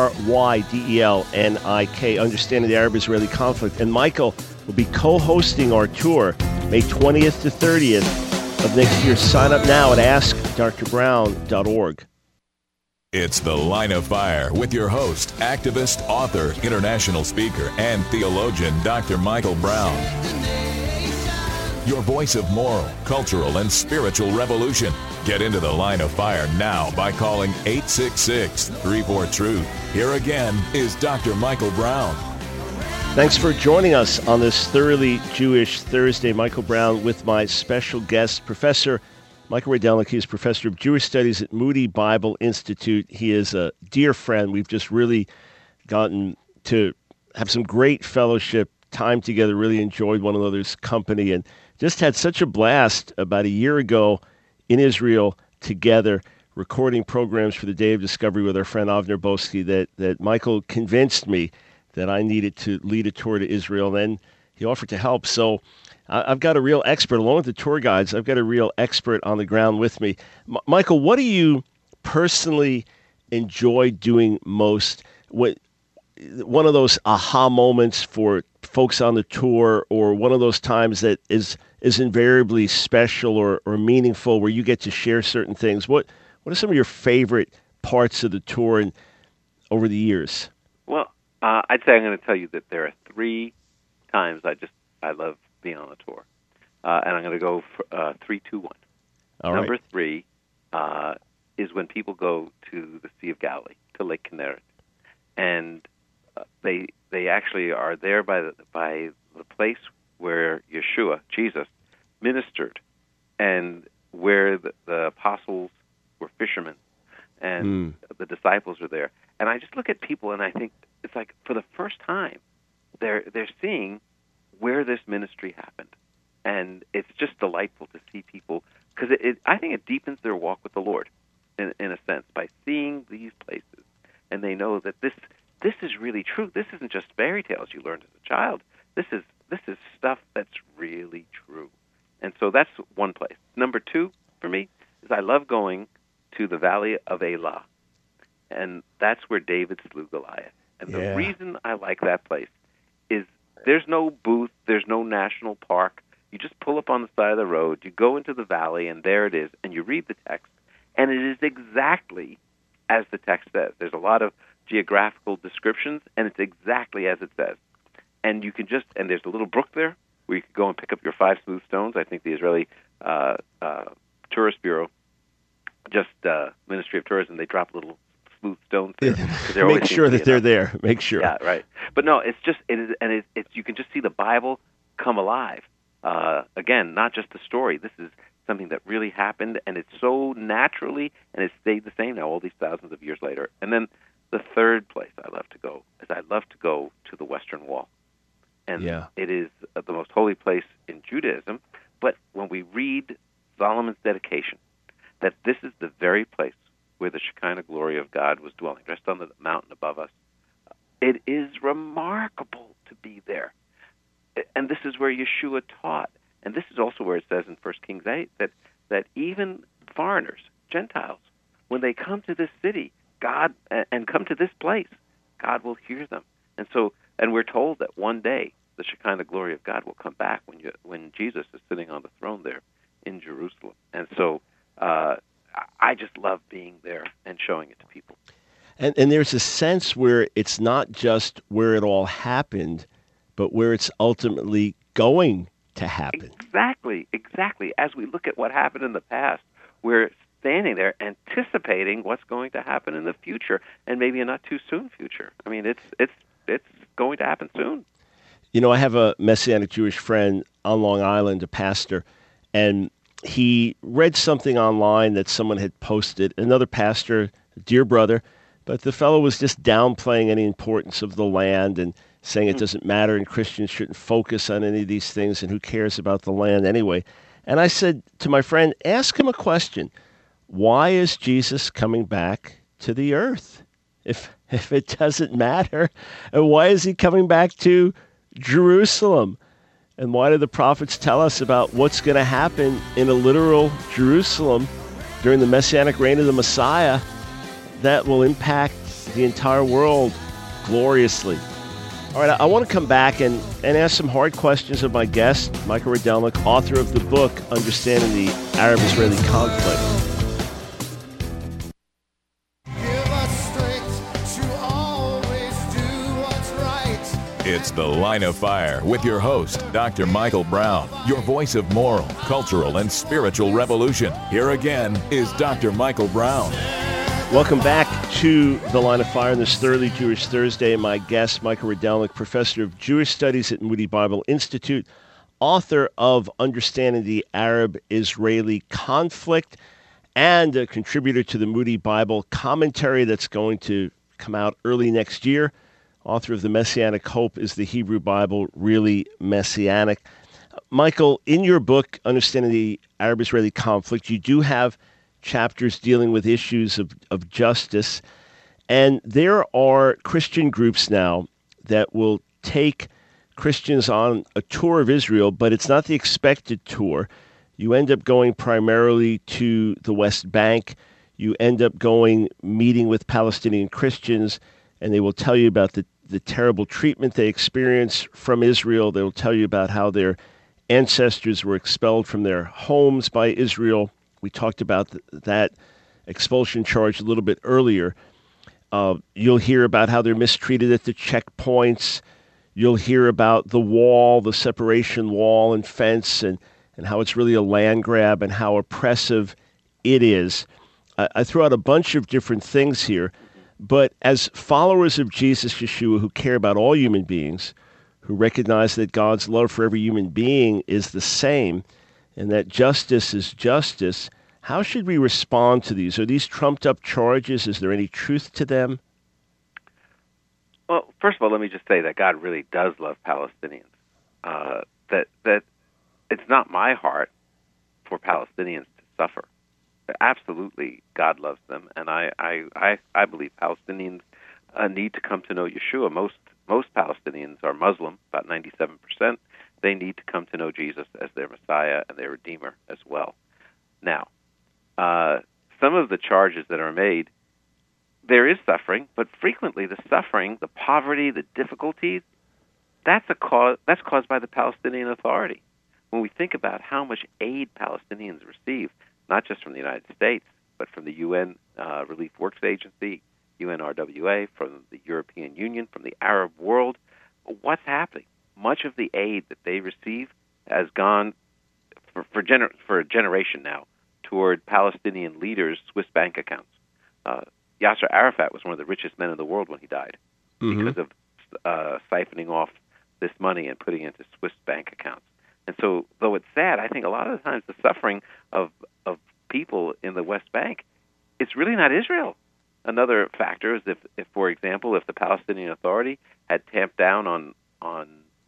Rydelnik, Understanding the Arab-Israeli Conflict. And Michael will be co-hosting our tour May 20th to 30th of next year. Sign up now at AskDrBrown.org. It's The Line of Fire with your host, activist, author, international speaker, and theologian, Dr. Michael Brown. Your voice of moral, cultural, and spiritual revolution. Get into the line of fire now by calling 866-34-TRUTH. Here again is Dr. Michael Brown. Thanks for joining us on this Thoroughly Jewish Thursday. Michael Brown with my special guest, Professor Michael Rydelnik. He is Professor of Jewish Studies at Moody Bible Institute. He is a dear friend. We've just really gotten to have some great fellowship time together, really enjoyed one another's company, and just had such a blast about a year ago in Israel together, recording programs for the Day of Discovery with our friend Avner Boski, that Michael convinced me that I needed to lead a tour to Israel. Then he offered to help. So I've got a real expert, along with the tour guides, I've got a real expert on the ground with me. Michael, what do you personally enjoy doing most? What one of those aha moments for folks on the tour, or one of those times that is invariably special or meaningful, where you get to share certain things? What are some of your favorite parts of the tour and over the years? Well, I'd say I'm going to tell you that there are 3 times I love being on the tour, and I'm going to go for 3, 2, 1. All Number right. 3 is when people go to the Sea of Galilee, to Lake Kinneret, and they actually are there by the place where Yeshua, Jesus, ministered, and where the apostles were fishermen, and the disciples are there. And I just look at people, and I think it's like, for the first time, they're seeing where this ministry happened, and it's just delightful to see people, because I think it deepens their walk with the Lord, in a sense, by seeing these places, and they know that this is really true. This isn't just fairy tales you learned as a child. This is stuff that's really true. And so that's one place. Number 2 for me is I love going to the Valley of Elah, and that's where David slew Goliath. And the reason I like that place is there's no booth, there's no national park. You just pull up on the side of the road, you go into the valley, and there it is, and you read the text, and it is exactly as the text says. There's a lot of geographical descriptions, and it's exactly as it says. And you can and there's a little brook there where you can go and pick up your 5 smooth stones. I think the Israeli Tourist Bureau, Ministry of Tourism, they drop little smooth stones there. Make sure that they're there. Make sure. Yeah, right. But no, it's you can just see the Bible come alive. Again, not just the story. This is something that really happened, and it's so naturally, and it's stayed the same now all these thousands of years later. And then the third place I love to go to the Western Wall. And it is the most holy place in Judaism. But when we read Solomon's dedication, that this is the very place where the Shekinah glory of God was dwelling, just on the mountain above us, it is remarkable to be there. And this is where Yeshua taught. And this is also where it says in 1 Kings 8 that even foreigners, Gentiles, when they come to this city, God, and come to this place, God will hear them. And we're told that one day the Shekinah glory of God will come back when Jesus is sitting on the throne there in Jerusalem. And so I just love being there and showing it to people. And there's a sense where it's not just where it all happened, but where it's ultimately going to happen. Exactly. As we look at what happened in the past, we're standing there anticipating what's going to happen in the future, and maybe a not too soon future. I mean, it's going to happen soon. You know, I have a Messianic Jewish friend on Long Island, a pastor, and he read something online that someone had posted, another pastor, a dear brother, but the fellow was just downplaying any importance of the land and saying it doesn't matter and Christians shouldn't focus on any of these things and who cares about the land anyway. And I said to my friend, ask him a question. Why is Jesus coming back to the earth if it doesn't matter? And why is he coming back to Jerusalem? And why do the prophets tell us about what's going to happen in a literal Jerusalem during the Messianic reign of the Messiah that will impact the entire world gloriously? All right, I want to come back and ask some hard questions of my guest, Michael Rydelnik, author of the book, Understanding the Arab-Israeli Conflict. Give us strength to always do what's right. It's The Line of Fire with your host, Dr. Michael Brown, your voice of moral, cultural, and spiritual revolution. Here again is Dr. Michael Brown. Welcome back to The Line of Fire on this Thoroughly Jewish Thursday. My guest, Michael Rydelnik, professor of Jewish Studies at Moody Bible Institute, author of Understanding the Arab-Israeli Conflict, and a contributor to the Moody Bible commentary that's going to come out early next year. Author of The Messianic Hope, Is the Hebrew Bible Really Messianic? Michael, in your book, Understanding the Arab-Israeli Conflict, you do have chapters dealing with issues of justice. And there are Christian groups now that will take Christians on a tour of Israel, but it's not the expected tour. You end up going primarily to the West Bank. You end up meeting with Palestinian Christians, and they will tell you about the terrible treatment they experience from Israel. They will tell you about how their ancestors were expelled from their homes by Israel. We talked about that expulsion charge a little bit earlier. You'll hear about how they're mistreated at the checkpoints. You'll hear about the wall, the separation wall and fence, and how it's really a land grab and how oppressive it is. I threw out a bunch of different things here. But as followers of Jesus Yeshua who care about all human beings, who recognize that God's love for every human being is the same, and that justice is justice, how should we respond to these? Are these trumped-up charges? Is there any truth to them? Well, first of all, let me just say that God really does love Palestinians. That it's not my heart for Palestinians to suffer. Absolutely, God loves them, and I believe Palestinians need to come to know Yeshua. Most Palestinians are Muslim, about 97%. They need to come to know Jesus as their Messiah and their Redeemer as well. Now, some of the charges that are made, there is suffering, but frequently the suffering, the poverty, the difficulties, that's caused by the Palestinian Authority. When we think about how much aid Palestinians receive, not just from the United States, but from the UN Relief Works Agency, UNRWA, from the European Union, from the Arab world, what's happening? Much of the aid that they receive has gone for a generation now toward Palestinian leaders' Swiss bank accounts. Yasser Arafat was one of the richest men in the world when he died because of siphoning off this money and putting it into Swiss bank accounts. And so, though it's sad, I think a lot of the times the suffering of people in the West Bank, it's really not Israel. Another factor is if for example, if the Palestinian Authority had tamped down on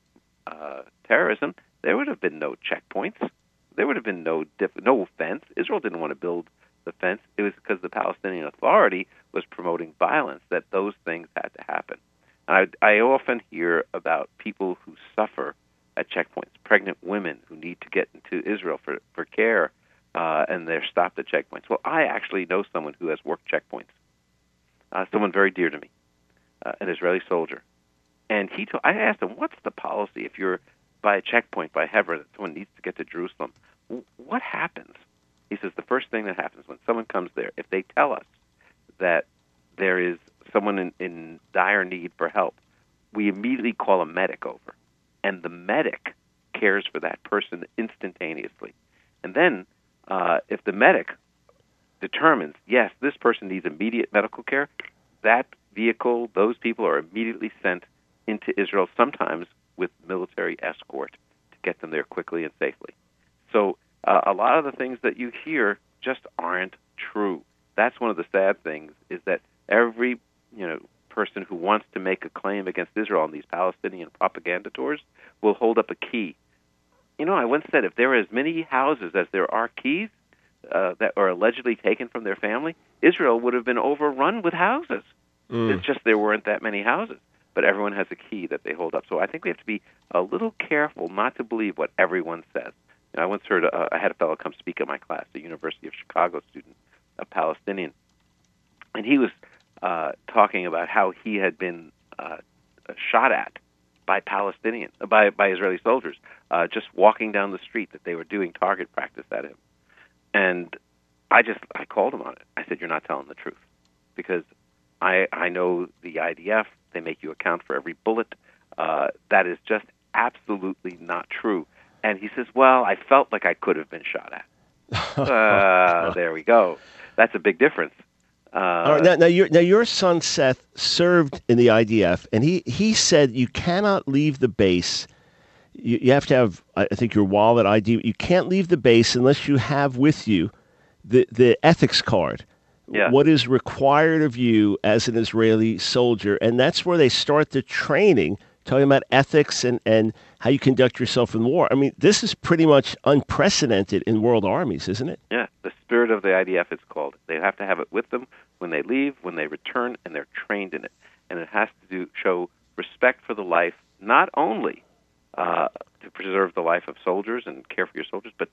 terrorism, there would have been no checkpoints. There would have been no fence. Israel didn't want to build the fence. It was because the Palestinian Authority was promoting violence that those things had to happen. And I often hear about people who suffer at checkpoints, pregnant women who need to get into Israel for care, and they're stopped at checkpoints. Well, I actually know someone who has worked checkpoints, someone very dear to me, an Israeli soldier. And I asked him, what's the policy if you're by a checkpoint by Hebron that someone needs to get to Jerusalem? What happens? He says the first thing that happens when someone comes there, if they tell us that there is someone in dire need for help, we immediately call a medic over. And the medic cares for that person instantaneously. And then if the medic determines, yes, this person needs immediate medical care, that vehicle, those people are immediately sent into Israel, sometimes with military escort, to get them there quickly and safely. So a lot of the things that you hear just aren't true. That's one of the sad things, is that every person who wants to make a claim against Israel on these Palestinian propaganda tours will hold up a key. I once said if there were as many houses as there are keys that are allegedly taken from their family, Israel would have been overrun with houses. It's just there weren't that many houses. But everyone has a key that they hold up. So I think we have to be a little careful not to believe what everyone says. I once heard I had a fellow come speak at my class, a University of Chicago student, a Palestinian, and he was talking about how he had been shot at by Israeli soldiers just walking down the street, that they were doing target practice at him. And I called him on it. I said, you're not telling the truth, because I know the IDF, they make you account for every bullet. That is just absolutely not true. And he says, well, I felt like I could have been shot at. There we go. That's a big difference. All right, now your son Seth served in the IDF, and he said you cannot leave the base. You have to have, I think, your wallet, ID. You can't leave the base unless you have with you the ethics card. Yeah. What is required of you as an Israeli soldier, and that's where they start the training, talking about ethics and how you conduct yourself in war. I mean, this is pretty much unprecedented in world armies, isn't it? Yeah, the spirit of the IDF, it's called. They have to have it with them when they leave, when they return, and they're trained in it. And it has to show respect for the life, not only to preserve the life of soldiers and care for your soldiers, but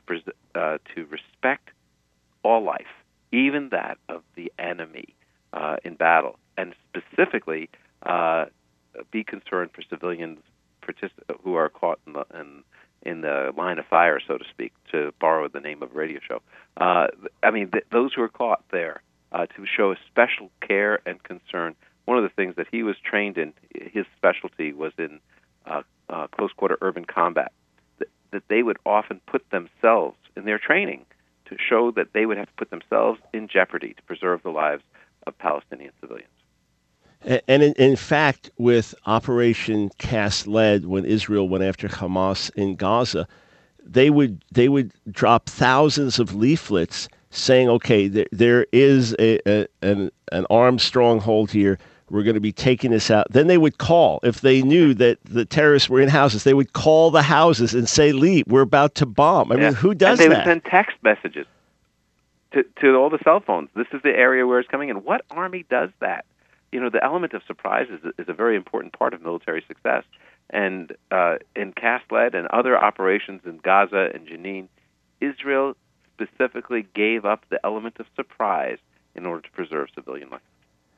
to respect all life, even that of the enemy in battle, and specifically be concerned for civilians who are caught in the line of fire, so to speak, to borrow the name of a radio show. Those who are caught there, to show a special care and concern. One of the things that he was trained in, his specialty was in close-quarter urban combat, that they would often put themselves in their training to show that they would have to put themselves in jeopardy to preserve the lives of Palestinian civilians. And in fact, with Operation Cast Lead, when Israel went after Hamas in Gaza, they would drop thousands of leaflets saying, okay, there is an armed stronghold here. We're going to be taking this out. Then they would call. If they knew that the terrorists were in houses, they would call the houses and say, leave, we're about to bomb. I mean, who does that? And they would send text messages to all the cell phones. This is the area where it's coming in. What army does that? You know, the element of surprise is a very important part of military success. And in Cast Lead and other operations in Gaza and Jenin, Israel specifically gave up the element of surprise in order to preserve civilian life.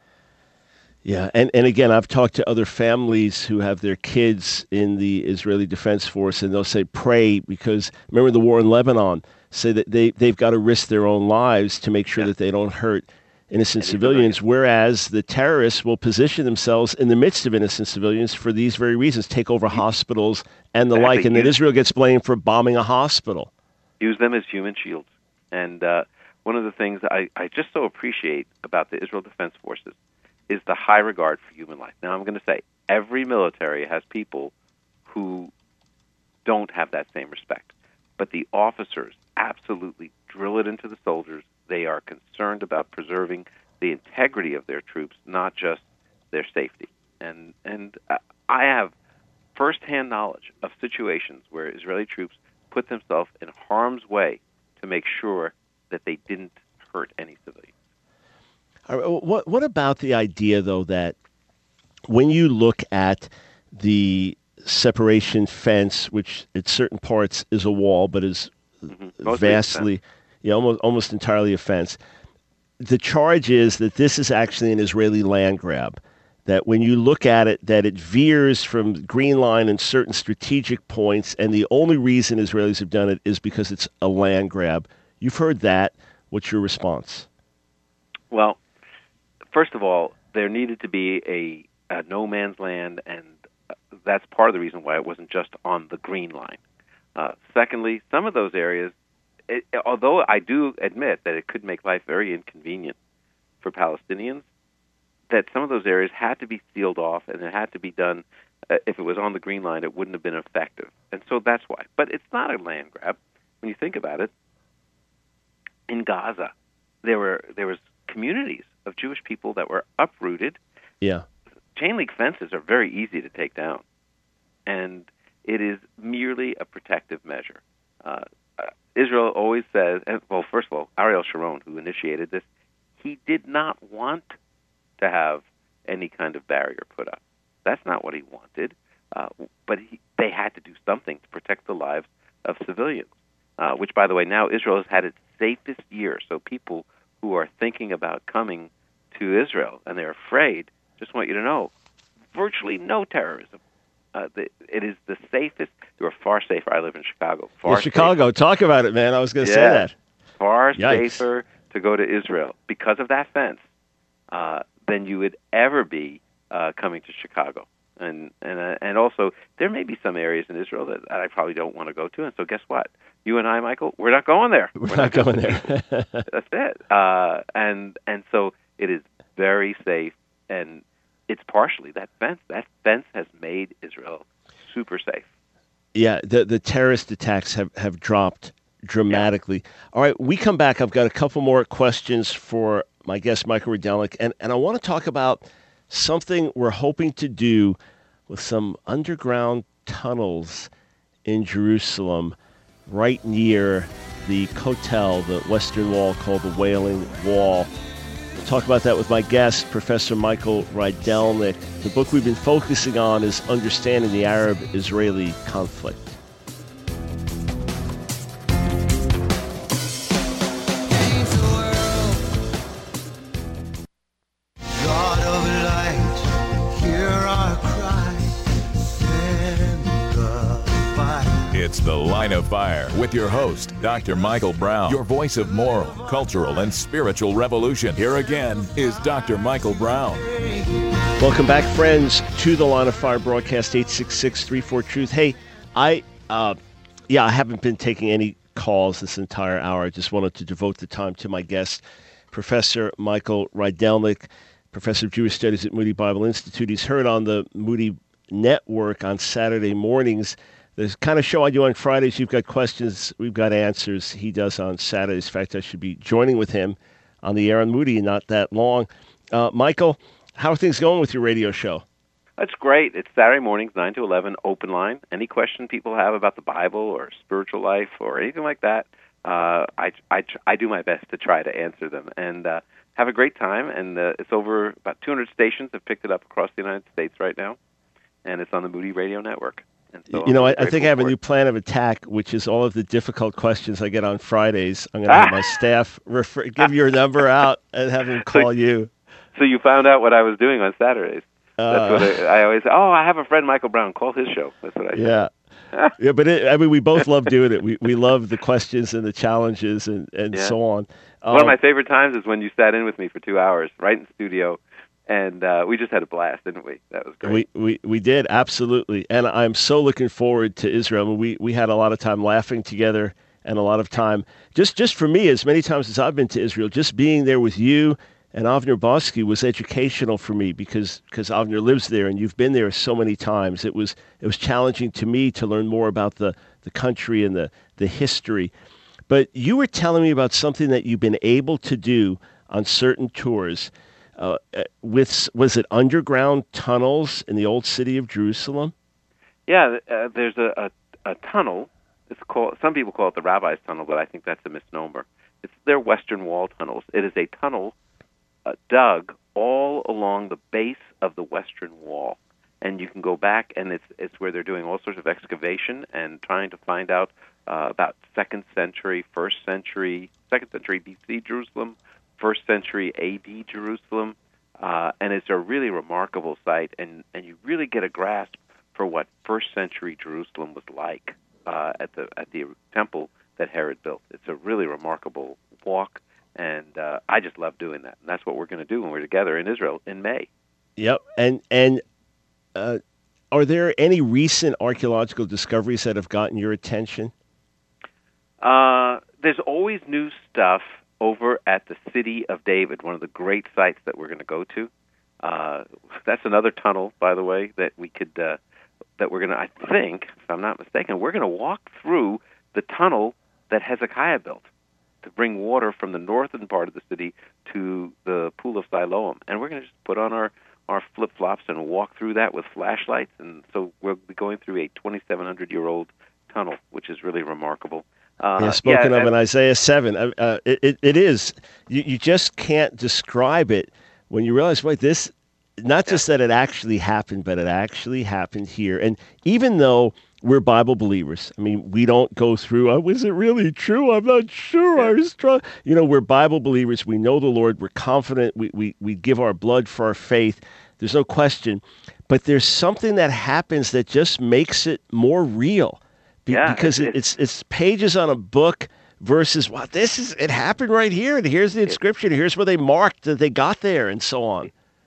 Yeah, and again, I've talked to other families who have their kids in the Israeli Defense Force, and they'll say, pray, because remember the war in Lebanon, say that they've got to risk their own lives to make sure that they don't hurt innocent civilians, whereas the terrorists will position themselves in the midst of innocent civilians for these very reasons, take over hospitals and the like, and then Israel gets blamed for bombing a hospital. Use them as human shields. And one of the things I just so appreciate about the Israel Defense Forces is the high regard for human life. Now, I'm going to say every military has people who don't have that same respect, but the officers absolutely drill it into the soldiers. They are concerned about preserving the integrity of their troops, not just their safety. And I have firsthand knowledge of situations where Israeli troops put themselves in harm's way to make sure that they didn't hurt any civilians. What about the idea, though, that when you look at the separation fence, which at certain parts is a wall, but is vastly, almost entirely a fence, the charge is that this is actually an Israeli land grab, that when you look at it, that it veers from Green Line in certain strategic points, and the only reason Israelis have done it is because it's a land grab. You've heard that. What's your response? Well, first of all, there needed to be a no man's land, and that's part of the reason why it wasn't just on the Green Line. Secondly, some of those areas, although I do admit that it could make life very inconvenient for Palestinians, that some of those areas had to be sealed off, and it had to be done. If it was on the Green Line, it wouldn't have been effective. And so that's why. But it's not a land grab. When you think about it, in Gaza, there was communities of Jewish people that were uprooted. Yeah. Chain link fences are very easy to take down, and it is merely a protective measure. Israel always says, well, first of all, Ariel Sharon, who initiated this, he did not want to have any kind of barrier put up. That's not what he wanted, but they had to do something to protect the lives of civilians, which, by the way, now Israel has had its safest year. So people who are thinking about coming to Israel and they're afraid, just want you to know, virtually no terrorism. It is the safest. You are far safer. I live in Chicago. Chicago. Safer. Talk about it, man. I was going to say that. Far Yikes. safer to go to Israel because of that fence than you would ever be coming to Chicago. And also, there may be some areas in Israel that I probably don't want to go to. And so guess what? You and I, Michael, we're not going there. We're not going there. That's it. And so it is very safe, and it's partially that fence. That fence has made Israel super safe. Yeah, the terrorist attacks have dropped dramatically. Yeah. All right, we come back. I've got a couple more questions for my guest, Michael Rydelnik, and I want to talk about something we're hoping to do with some underground tunnels in Jerusalem right near the Kotel, the Western Wall called the Wailing Wall. We'll talk about that with my guest, Professor Michael Rydelnik. The book we've been focusing on is Understanding the Arab-Israeli Conflict. It's The Line of Fire with your host, Dr. Michael Brown, your voice of moral, cultural, and spiritual revolution. Here again is Dr. Michael Brown. Welcome back, friends, to The Line of Fire broadcast, 866-34-TRUTH. Hey, I haven't been taking any calls this entire hour. I just wanted to devote the time to my guest, Professor Michael Rydelnik, Professor of Jewish Studies at Moody Bible Institute. He's heard on the Moody Network on Saturday mornings. The kind of show I do on Fridays, you've got questions, we've got answers. He does on Saturdays. In fact, I should be joining with him on the air on Moody in not that long. Michael, how are things going with your radio show? That's great. It's Saturday mornings, 9 to 11, open line. Any question people have about the Bible or spiritual life or anything like that, I do my best to try to answer them. And have a great time. And it's over about 200 stations have picked it up across the United States right now. And it's on the Moody Radio Network. So I think I have a new plan of attack, which is all of the difficult questions I get on Fridays. I'm going to have my staff give your number out and have them call you. So you found out what I was doing on Saturdays. That's what I always say. Oh, I have a friend, Michael Brown. Call his show. That's what I say. Yeah. Yeah, but we both love doing it. We love the questions and the challenges and so on. One of my favorite times is when you sat in with me for 2 hours, right in the studio. And we just had a blast, didn't we? That was great. We did, absolutely. And I'm so looking forward to Israel. We had a lot of time laughing together and a lot of time. Just for me, as many times as I've been to Israel, just being there with you and Avner Bosky was educational for me because Avner lives there and you've been there so many times. It was challenging to me to learn more about the country and the history. But you were telling me about something that you've been able to do on certain tours. Was it underground tunnels in the old city of Jerusalem? Yeah, there's a tunnel. It's called. Some people call it the Rabbi's Tunnel, but I think that's a misnomer. They're Western Wall tunnels. It is a tunnel dug all along the base of the Western Wall, and you can go back, and it's where they're doing all sorts of excavation and trying to find out about 2nd century BC Jerusalem. 1st century A.D. Jerusalem, and it's a really remarkable site, and you really get a grasp for what 1st century Jerusalem was like at the temple that Herod built. It's a really remarkable walk, and I just love doing that. And that's what we're going to do when we're together in Israel in May. Yep, and are there any recent archaeological discoveries that have gotten your attention? There's always new stuff over at the City of David, one of the great sites that we're going to go to. That's another tunnel, by the way, that we could, that we're going to, I think, if I'm not mistaken, we're going to walk through the tunnel that Hezekiah built to bring water from the northern part of the city to the Pool of Siloam. And we're going to just put on our flip-flops and walk through that with flashlights. And so we'll be going through a 2,700-year-old tunnel, which is really remarkable. Spoken of in Isaiah 7, it is. You just can't describe it when you realize, wait, this, not just that it actually happened, but it actually happened here. And even though we're Bible believers, I mean, we don't go through, was it really true? I'm not sure. I was trying. We're Bible believers. We know the Lord. We're confident. We give our blood for our faith. There's no question. But there's something that happens that just makes it more real. Because it's pages on a book versus it happened right here, and here's the inscription, here's where they marked that they got there, and so on.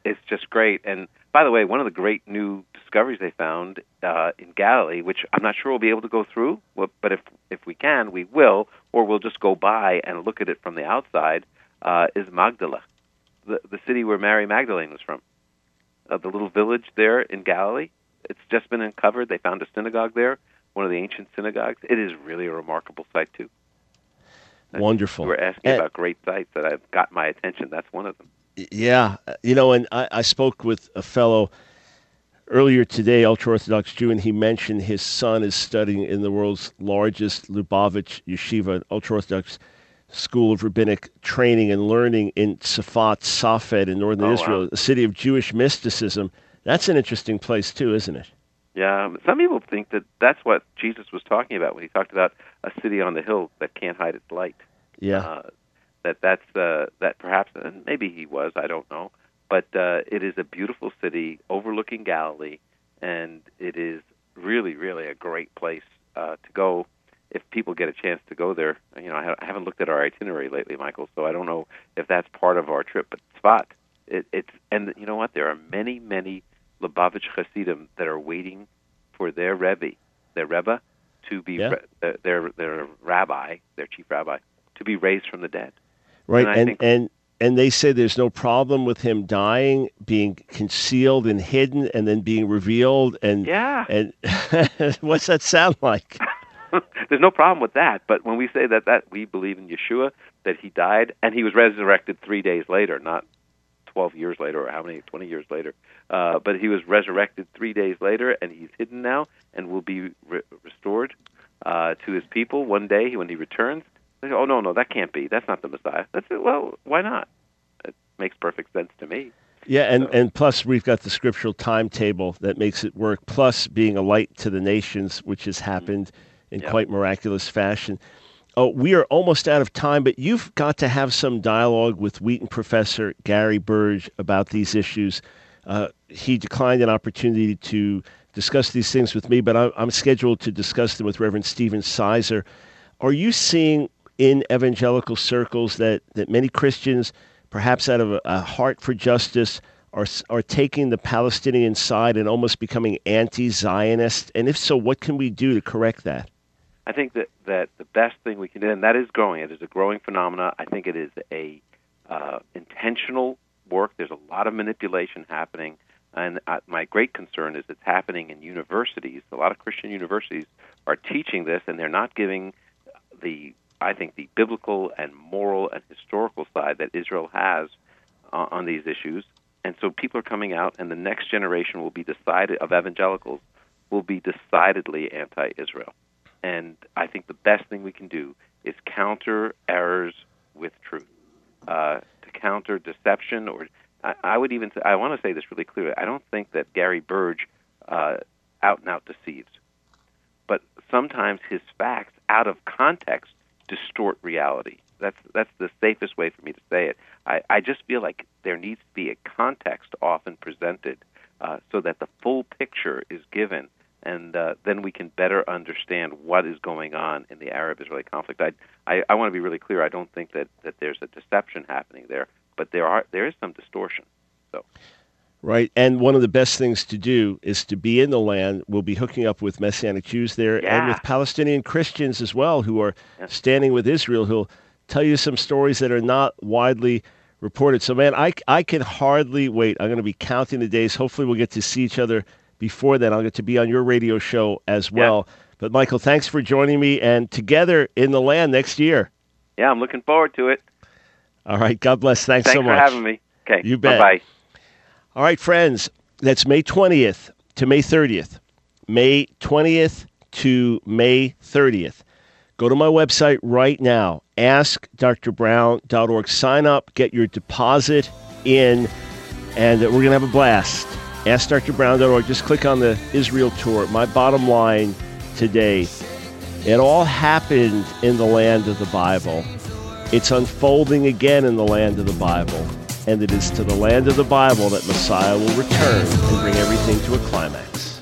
it's just great. And by the way, one of the great new discoveries they found in Galilee, which I'm not sure we'll be able to go through, but if we can, we will, or we'll just go by and look at it from the outside, is Magdala, the city where Mary Magdalene was from. The little village there in Galilee. It's just been uncovered. They found a synagogue there, one of the ancient synagogues. It is really a remarkable site, too. Wonderful. You were asking about great sites that have got my attention. That's one of them. Yeah. And I spoke with a fellow earlier today, ultra-Orthodox Jew, and he mentioned his son is studying in the world's largest Lubavitch yeshiva, ultra-Orthodox school of rabbinic training and learning in Safat, Safed in northern Israel, a city of Jewish mysticism. That's an interesting place, too, isn't it? Yeah, some people think that that's what Jesus was talking about when he talked about a city on the hill that can't hide its light. Yeah. That perhaps, and maybe he was, I don't know, but it is a beautiful city overlooking Galilee, and it is really, really a great place to go if people get a chance to go there. I haven't looked at our itinerary lately, Michael, so I don't know if that's part of our trip, but Tzfat, and you know what? There are many, many Lubavitch Hasidim that are waiting for their Rebbe, to be their rabbi, their chief rabbi, to be raised from the dead. Right, and they say there's no problem with him dying, being concealed and hidden, and then being revealed. And what's that sound like? There's no problem with that. But when we say that we believe in Yeshua, that he died and he was resurrected 3 days later, not 12 years later or 20 years later. But he was resurrected 3 days later, and he's hidden now and will be restored to his people one day when he returns. They say, oh, no, that can't be. That's not the Messiah. That's it. Well, why not? It makes perfect sense to me. Yeah, and plus we've got the scriptural timetable that makes it work, plus being a light to the nations, which has happened in quite miraculous fashion. Oh, we are almost out of time, but you've got to have some dialogue with Wheaton professor Gary Burge about these issues. He declined an opportunity to discuss these things with me, but I'm scheduled to discuss them with Reverend Stephen Sizer. Are you seeing in evangelical circles that many Christians, perhaps out of a heart for justice, are taking the Palestinian side and almost becoming anti-Zionist? And if so, what can we do to correct that? I think that the best thing we can do, and that is growing. It is a growing phenomena. I think it is a intentional work. There's a lot of manipulation happening, and my great concern is it's happening in universities. A lot of Christian universities are teaching this, and they're not giving the biblical and moral and historical side that Israel has on these issues. And so people are coming out, and the next generation of evangelicals will be decidedly anti-Israel. And I think the best thing we can do is counter errors with truth, to counter deception. Or I would even say, I want to say this really clearly. I don't think that Gary Burge out and out deceives, but sometimes his facts out of context distort reality. That's the safest way for me to say it. I just feel like there needs to be a context often presented so that the full picture is given. And then we can better understand what is going on in the Arab-Israeli conflict. I want to be really clear. I don't think that there's a deception happening there, but there is some distortion. So, right, and one of the best things to do is to be in the land. We'll be hooking up with Messianic Jews there and with Palestinian Christians as well who are standing with Israel, who'll tell you some stories that are not widely reported. So, man, I can hardly wait. I'm going to be counting the days. Hopefully we'll get to see each other before then. I'll get to be on your radio show as well. But, Michael, thanks for joining me, and together in the land next year. Yeah, I'm looking forward to it. All right. God bless. Thanks so much. Thanks for having me. Okay. You bet. Bye-bye. All right, friends. That's May 20th to May 30th. May 20th to May 30th. Go to my website right now, askdrbrown.org. Sign up, get your deposit in, and we're going to have a blast. AskDrBrown.org. Just click on the Israel tour. My bottom line today, it all happened in the land of the Bible. It's unfolding again in the land of the Bible. And it is to the land of the Bible that Messiah will return and bring everything to a climax.